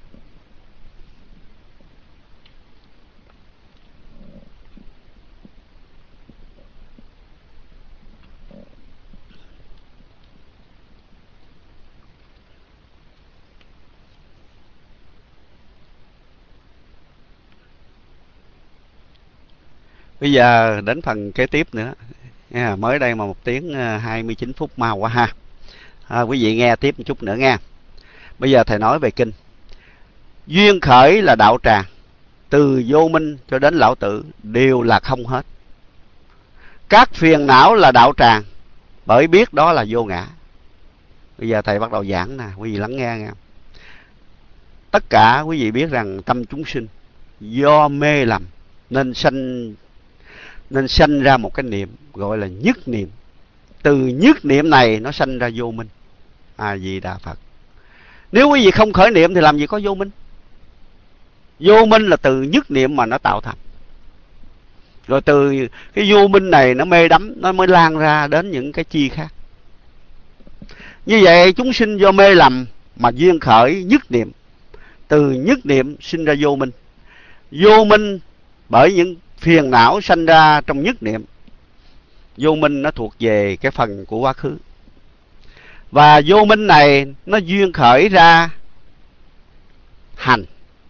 Bây giờ đến phần kế tiếp nữa. À, mới đây mà một tiếng hai mươi chín phút mau quá ha. À, quý vị nghe tiếp một chút nữa nghe. Bây giờ thầy nói về kinh. Duyên khởi là đạo tràng, từ vô minh cho đến lão tử đều là không hết. Các phiền não là đạo tràng, bởi biết đó là vô ngã. Bây giờ thầy bắt đầu giảng nè, quý vị lắng nghe nghe. Tất cả quý vị biết rằng tâm chúng sinh do mê lầm nên sanh nên sanh ra một cái niệm gọi là nhất niệm. Từ nhất niệm này nó sanh ra vô minh. A Di Đà Phật. Nếu quý vị không khởi niệm thì làm gì có vô minh. Vô minh là từ nhất niệm mà nó tạo thành. Rồi từ cái vô minh này nó mê đắm, nó mới lan ra đến những cái chi khác. Như vậy chúng sinh do mê lầm mà duyên khởi nhất niệm. Từ nhất niệm sinh ra vô minh. Vô minh bởi những phiền não sanh ra trong nhất niệm. Vô minh nó thuộc về cái phần của quá khứ. Và vô minh này nó duyên khởi ra hành.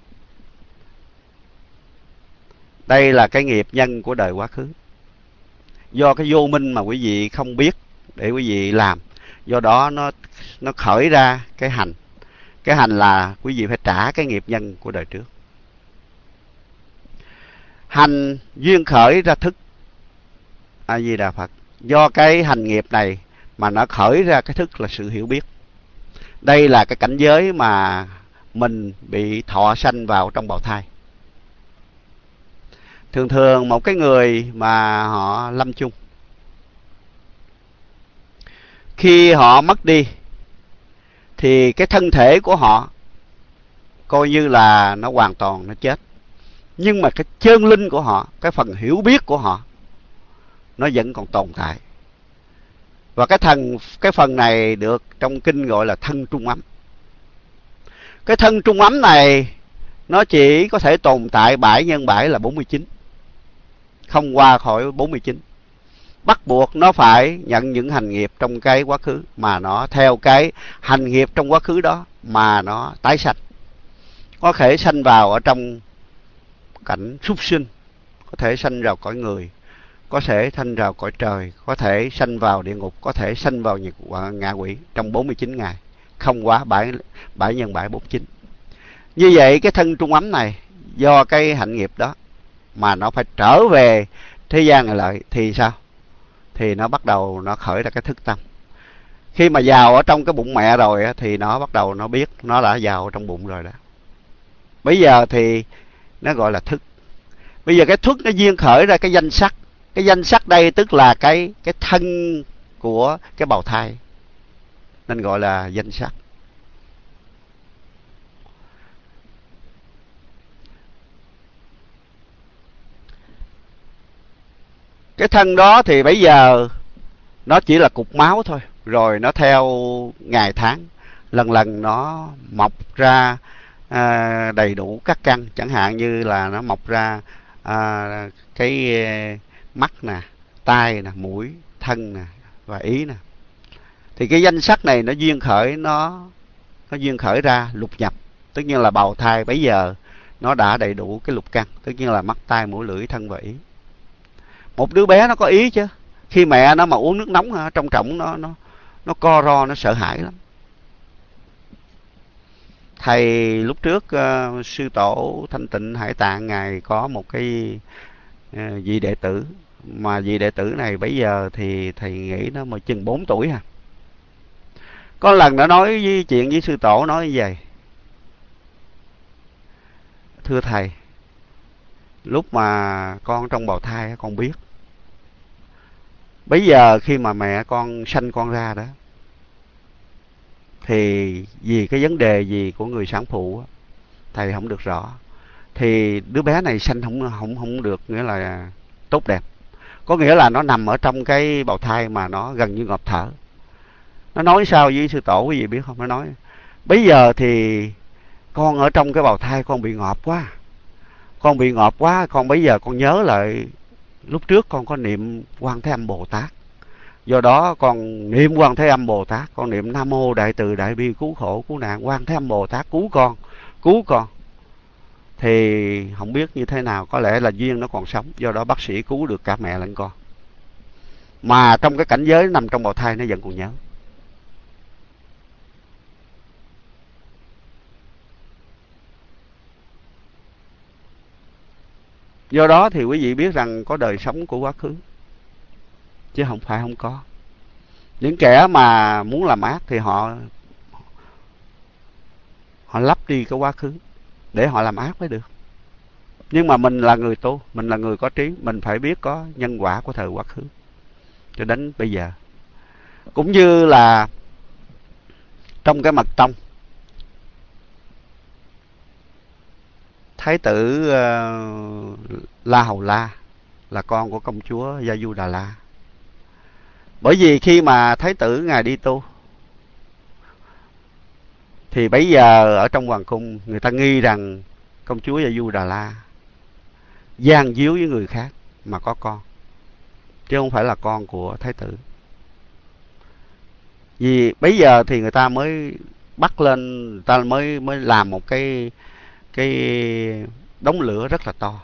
Đây là cái nghiệp nhân của đời quá khứ. Do cái vô minh mà quý vị không biết để quý vị làm, do đó nó nó khởi ra cái hành. Cái hành là quý vị phải trả cái nghiệp nhân của đời trước. Hành duyên khởi ra thức. A Di Đà Phật. Do cái hành nghiệp này mà nó khởi ra cái thức là sự hiểu biết. Đây là cái cảnh giới mà mình bị thọ sanh vào trong bào thai. Thường thường một cái người mà họ lâm chung, khi họ mất đi thì cái thân thể của họ coi như là nó hoàn toàn nó chết, nhưng mà cái chân linh của họ, cái phần hiểu biết của họ nó vẫn còn tồn tại. Và cái thần cái phần này được trong kinh gọi là thân trung ấm. Cái thân trung ấm này nó chỉ có thể tồn tại bảy nhân bảy là bốn mươi chín, không qua khỏi bốn mươi chín. Bắt buộc nó phải nhận những hành nghiệp trong cái quá khứ, mà nó theo cái hành nghiệp trong quá khứ đó mà nó tái sanh. Có thể sanh vào ở trong cảnh súc sinh, có thể sanh vào cõi người, có thể sanh vào cõi trời, có thể sanh vào địa ngục, có thể sanh vào ngạ quỷ trong bốn mươi chín ngày, không quá bảy, bảy nhân bảy bốn mươi chín. Như vậy cái thân trung ấm này do cái hạnh nghiệp đó mà nó phải trở về thế gian này lại thì sao? Thì nó bắt đầu nó khởi ra cái thức tâm. Khi mà vào ở trong cái bụng mẹ rồi thì nó bắt đầu nó biết nó đã vào trong bụng rồi đó. Bây giờ thì nó gọi là thức. Bây giờ cái thức nó duyên khởi ra cái danh sắc. Cái danh sắc đây tức là cái cái thân của cái bào thai, nên gọi là danh sắc. Cái thân đó thì bây giờ nó chỉ là cục máu thôi, rồi nó theo ngày tháng lần lần nó mọc ra à, đầy đủ các căn. Chẳng hạn như là nó mọc ra à, cái mắt nè, tai nè, mũi, thân nè và ý nè. Thì cái danh sắc này nó duyên khởi, nó nó duyên khởi ra lục nhập. Tất nhiên là bào thai bây giờ nó đã đầy đủ cái lục căn, tất nhiên là mắt, tai, mũi, lưỡi, thân và ý. Một đứa bé nó có ý chứ. Khi mẹ nó mà uống nước nóng hả, trong trọng nó nó nó co ro, nó sợ hãi lắm. Thầy lúc trước uh, sư tổ Thanh Tịnh Hải Tạng ngài có một cái uh, vị đệ tử, mà vị đệ tử này bây giờ thì thầy nghĩ nó mà chừng bốn tuổi à. Có lần nó nói với chuyện với sư tổ, nói như vậy: thưa thầy, lúc mà con trong bào thai con biết, bây giờ khi mà mẹ con sanh con ra đó, thì vì cái vấn đề gì của người sản phụ thầy không được rõ, thì đứa bé này sanh không không không được nghĩa là tốt đẹp. Có nghĩa là nó nằm ở trong cái bào thai mà nó gần như ngộp thở. Nó nói sao với sư tổ quý vị biết không? Nó nói: bây giờ thì con ở trong cái bào thai con bị ngộp quá, con bị ngộp quá, con bây giờ con nhớ lại lúc trước con có niệm Quan Thế Âm Bồ Tát. Do đó con niệm Quan Thế Âm Bồ Tát, con niệm Nam Mô Đại Từ Đại Bi Cứu Khổ Cứu Nạn, Quan Thế Âm Bồ Tát cứu con, cứu con. Thì không biết như thế nào, có lẽ là duyên nó còn sống, do đó bác sĩ cứu được cả mẹ lẫn con. Mà trong cái cảnh giới nằm trong bào thai nó vẫn còn nhớ. Do đó thì quý vị biết rằng có đời sống của quá khứ, chứ không phải không có. Những kẻ mà muốn làm ác thì họ họ lấp đi cái quá khứ để họ làm ác mới được. Nhưng mà mình là người tu, mình là người có trí, mình phải biết có nhân quả của thời quá khứ cho đến bây giờ. Cũng như là trong cái mật tông, Thái tử uh, La Hầu La là con của công chúa Gia Du Đà La. Bởi vì khi mà Thái tử ngài đi tu thì bấy giờ ở trong hoàng cung người ta nghi rằng công chúa Gia Du Đà La gian díu với người khác mà có con, chứ không phải là con của Thái tử. Vì bấy giờ thì người ta mới bắt lên, người ta mới mới làm một cái cái đống lửa rất là to,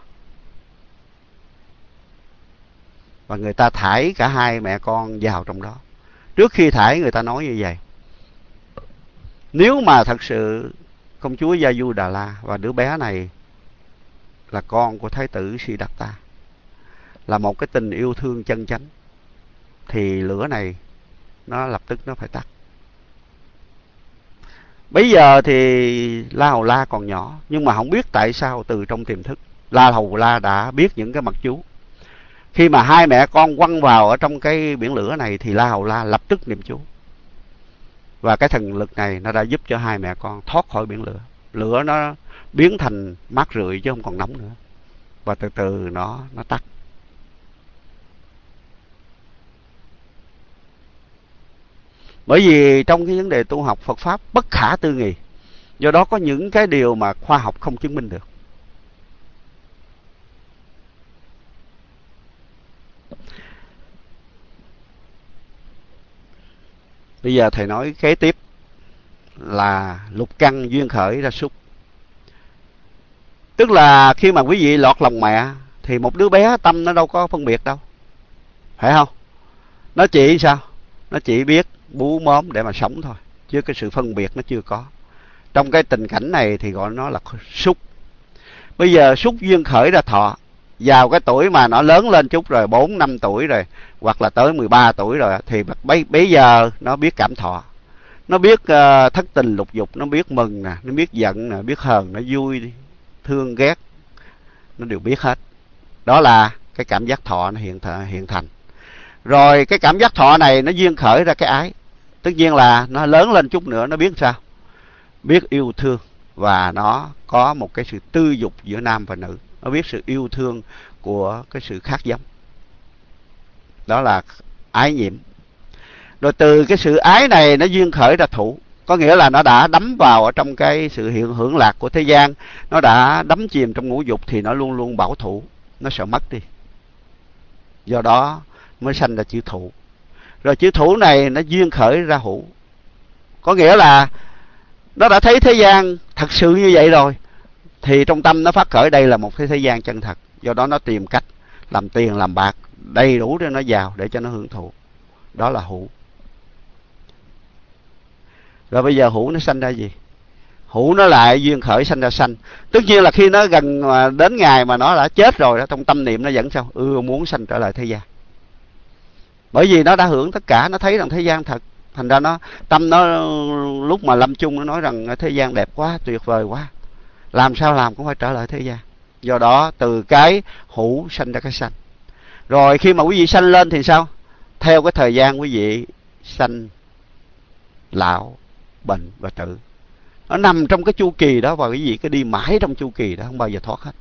và người ta thải cả hai mẹ con vào trong đó. Trước khi thải người ta nói như vậy: nếu mà thật sự công chúa Gia Du Đà La và đứa bé này là con của Thái tử Siddhartha, là một cái tình yêu thương chân chánh, thì lửa này nó lập tức nó phải tắt. Bây giờ thì La Hầu La còn nhỏ, nhưng mà không biết tại sao từ trong tiềm thức La Hầu La đã biết những cái mật chú. Khi mà hai mẹ con quăng vào ở trong cái biển lửa này thì La Hầu La lập tức niệm chú. Và cái thần lực này nó đã giúp cho hai mẹ con thoát khỏi biển lửa. Lửa nó biến thành mát rượi chứ không còn nóng nữa. Và từ từ nó nó tắt. Bởi vì trong cái vấn đề tu học Phật Pháp bất khả tư nghị. Do đó có những cái điều mà khoa học không chứng minh được. Bây giờ thầy nói kế tiếp là lục căn duyên khởi ra súc. Tức là khi mà quý vị lọt lòng mẹ thì một đứa bé tâm nó đâu có phân biệt đâu. Phải không? Nó chỉ sao? Nó chỉ biết bú móm để mà sống thôi. Chứ cái sự phân biệt nó chưa có. Trong cái tình cảnh này thì gọi nó là súc. Bây giờ súc duyên khởi ra thọ. Vào cái tuổi mà nó lớn lên chút rồi, bốn năm tuổi rồi, hoặc là tới mười ba tuổi rồi, thì bây giờ nó biết cảm thọ. Nó biết uh, thất tình lục dục, nó biết mừng nè, nó biết giận nè, biết hờn, nó vui, thương, ghét. Nó đều biết hết. Đó là cái cảm giác thọ nó hiện, hiện thành. Rồi cái cảm giác thọ này nó duyên khởi ra cái ái. Tất nhiên là nó lớn lên chút nữa, nó biết sao? Biết yêu thương. Và nó có một cái sự tư dục giữa nam và nữ. Nó biết sự yêu thương của cái sự khác giống. Đó là ái nhiễm. Rồi từ cái sự ái này nó duyên khởi ra thụ. Có nghĩa là nó đã đắm vào ở trong cái sự hiện hưởng lạc của thế gian. Nó đã đắm chìm trong ngũ dục thì nó luôn luôn bảo thủ. Nó sợ mất đi. Do đó mới sanh ra chữ thụ. Rồi chữ thụ này nó duyên khởi ra hữu. Có nghĩa là nó đã thấy thế gian thật sự như vậy rồi. Thì trong tâm nó phát khởi đây là một cái thế gian chân thật. Do đó nó tìm cách làm tiền làm bạc đầy đủ để nó giàu, để cho nó hưởng thụ. Đó là hữu. Rồi bây giờ hữu nó sanh ra gì? Hữu nó lại duyên khởi sanh ra sanh. Tất nhiên là khi nó gần đến ngày mà nó đã chết rồi đó, trong tâm niệm nó vẫn sao? Ừ, muốn sanh trở lại thế gian. Bởi vì nó đã hưởng tất cả, nó thấy rằng thế gian thật. Thành ra nó tâm nó lúc mà lâm chung nó nói rằng thế gian đẹp quá, tuyệt vời quá. Làm sao làm cũng phải trở lại thế gian. Do đó từ cái hữu sanh ra cái sanh. Rồi khi mà quý vị sanh lên thì sao? Theo cái thời gian quý vị sanh, lão, bệnh và tử. Nó nằm trong cái chu kỳ đó và quý vị cứ đi mãi trong chu kỳ đó, không bao giờ thoát hết.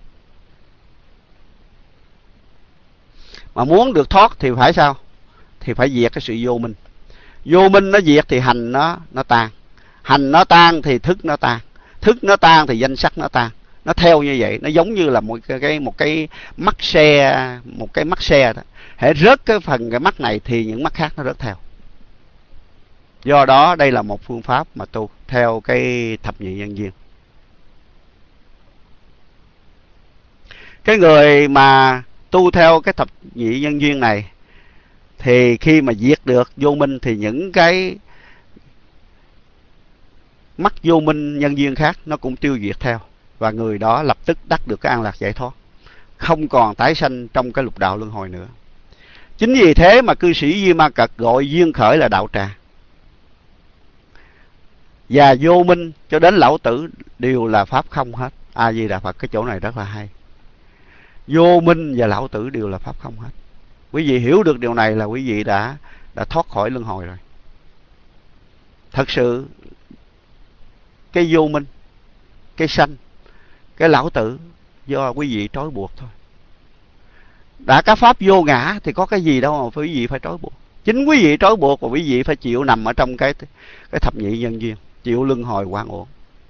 Mà muốn được thoát thì phải sao? Thì phải diệt cái sự vô minh. Vô minh nó diệt thì hành nó nó tan. Hành nó tan thì thức nó tan. Thức nó tan thì danh sắc nó tan. Nó theo như vậy, nó giống như là một cái một cái mắt xe, một cái mắt xe đó. Hễ rớt cái phần cái mắt này thì những mắt khác nó rớt theo. Do đó đây là một phương pháp mà tu theo cái thập nhị nhân duyên. Cái người mà tu theo cái thập nhị nhân duyên này thì khi mà diệt được vô minh thì những cái mắt vô minh nhân duyên khác nó cũng tiêu diệt theo. Và người đó lập tức đắc được cái an lạc giải thoát. Không còn tái sanh trong cái lục đạo luân hồi nữa. Chính vì thế mà cư sĩ Di Ma Cật gọi duyên khởi là đạo tràng. Và vô minh cho đến lão tử đều là pháp không hết. A Di Đà Phật, cái chỗ này rất là hay. Vô minh và lão tử đều là pháp không hết. Quý vị hiểu được điều này là quý vị đã đã thoát khỏi luân hồi rồi. Thật sự cái vô minh, cái sanh, cái lão tử do quý vị trói buộc thôi. Đã các pháp vô ngã thì có cái gì đâu mà quý vị phải trói buộc. Chính quý vị trói buộc và quý vị phải chịu nằm ở trong cái cái thập nhị nhân duyên, chịu luân hồi oan uổng.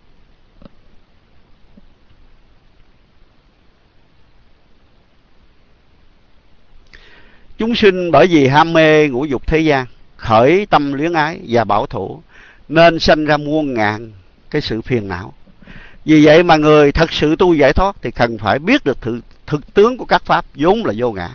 Chúng sinh bởi vì ham mê ngũ dục thế gian, khởi tâm luyến ái và bảo thủ, nên sanh ra muôn ngàn cái sự phiền não. Vì vậy mà người thật sự tu giải thoát thì cần phải biết được thực, thực tướng của các pháp vốn là vô ngã.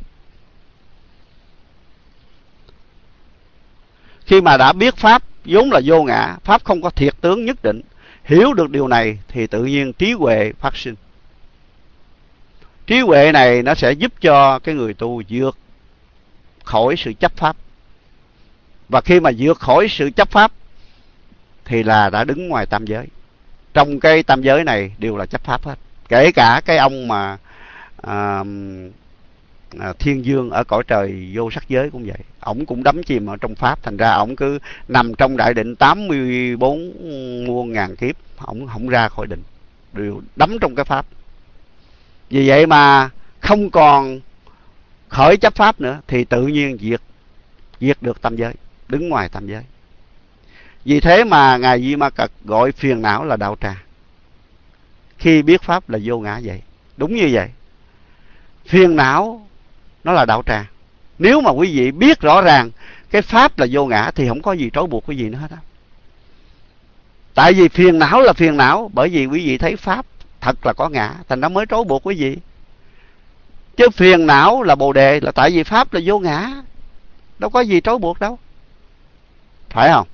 Khi mà đã biết pháp vốn là vô ngã, pháp không có thiệt tướng nhất định, hiểu được điều này thì tự nhiên trí huệ phát sinh. Trí huệ này nó sẽ giúp cho cái người tu vượt khỏi sự chấp pháp. Và khi mà vượt khỏi sự chấp pháp thì là đã đứng ngoài tam giới. Trong cái tam giới này đều là chấp pháp hết. Kể cả cái ông mà à, à, Thiên Dương ở cõi trời vô sắc giới cũng vậy, ổng cũng đắm chìm ở trong pháp, thành ra ổng cứ nằm trong đại định tám mươi bốn muôn ngàn kiếp, ổng không ra khỏi định, đều đắm trong cái pháp. Vì vậy mà không còn khởi chấp pháp nữa thì tự nhiên diệt diệt được tam giới, đứng ngoài tam giới. Vì thế mà ngài Di Ma Cật gọi phiền não là đạo tràng, khi biết pháp là vô ngã vậy. Đúng như vậy, phiền não nó là đạo tràng. Nếu mà quý vị biết rõ ràng cái pháp là vô ngã thì không có gì trói buộc quý vị nữa hết á. Tại vì phiền não là phiền não bởi vì quý vị thấy pháp thật là có ngã, thành nó mới trói buộc quý vị. Chứ phiền não là bồ đề là tại vì pháp là vô ngã, đâu có gì trói buộc đâu, phải không?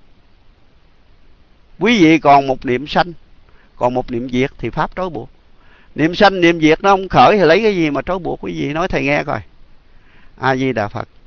Quý vị còn một niệm sanh, còn một niệm diệt thì pháp trói buộc. Niệm sanh niệm diệt nó không khởi thì lấy cái gì mà trói buộc quý vị? Nói thầy nghe coi. A Di Đà Phật.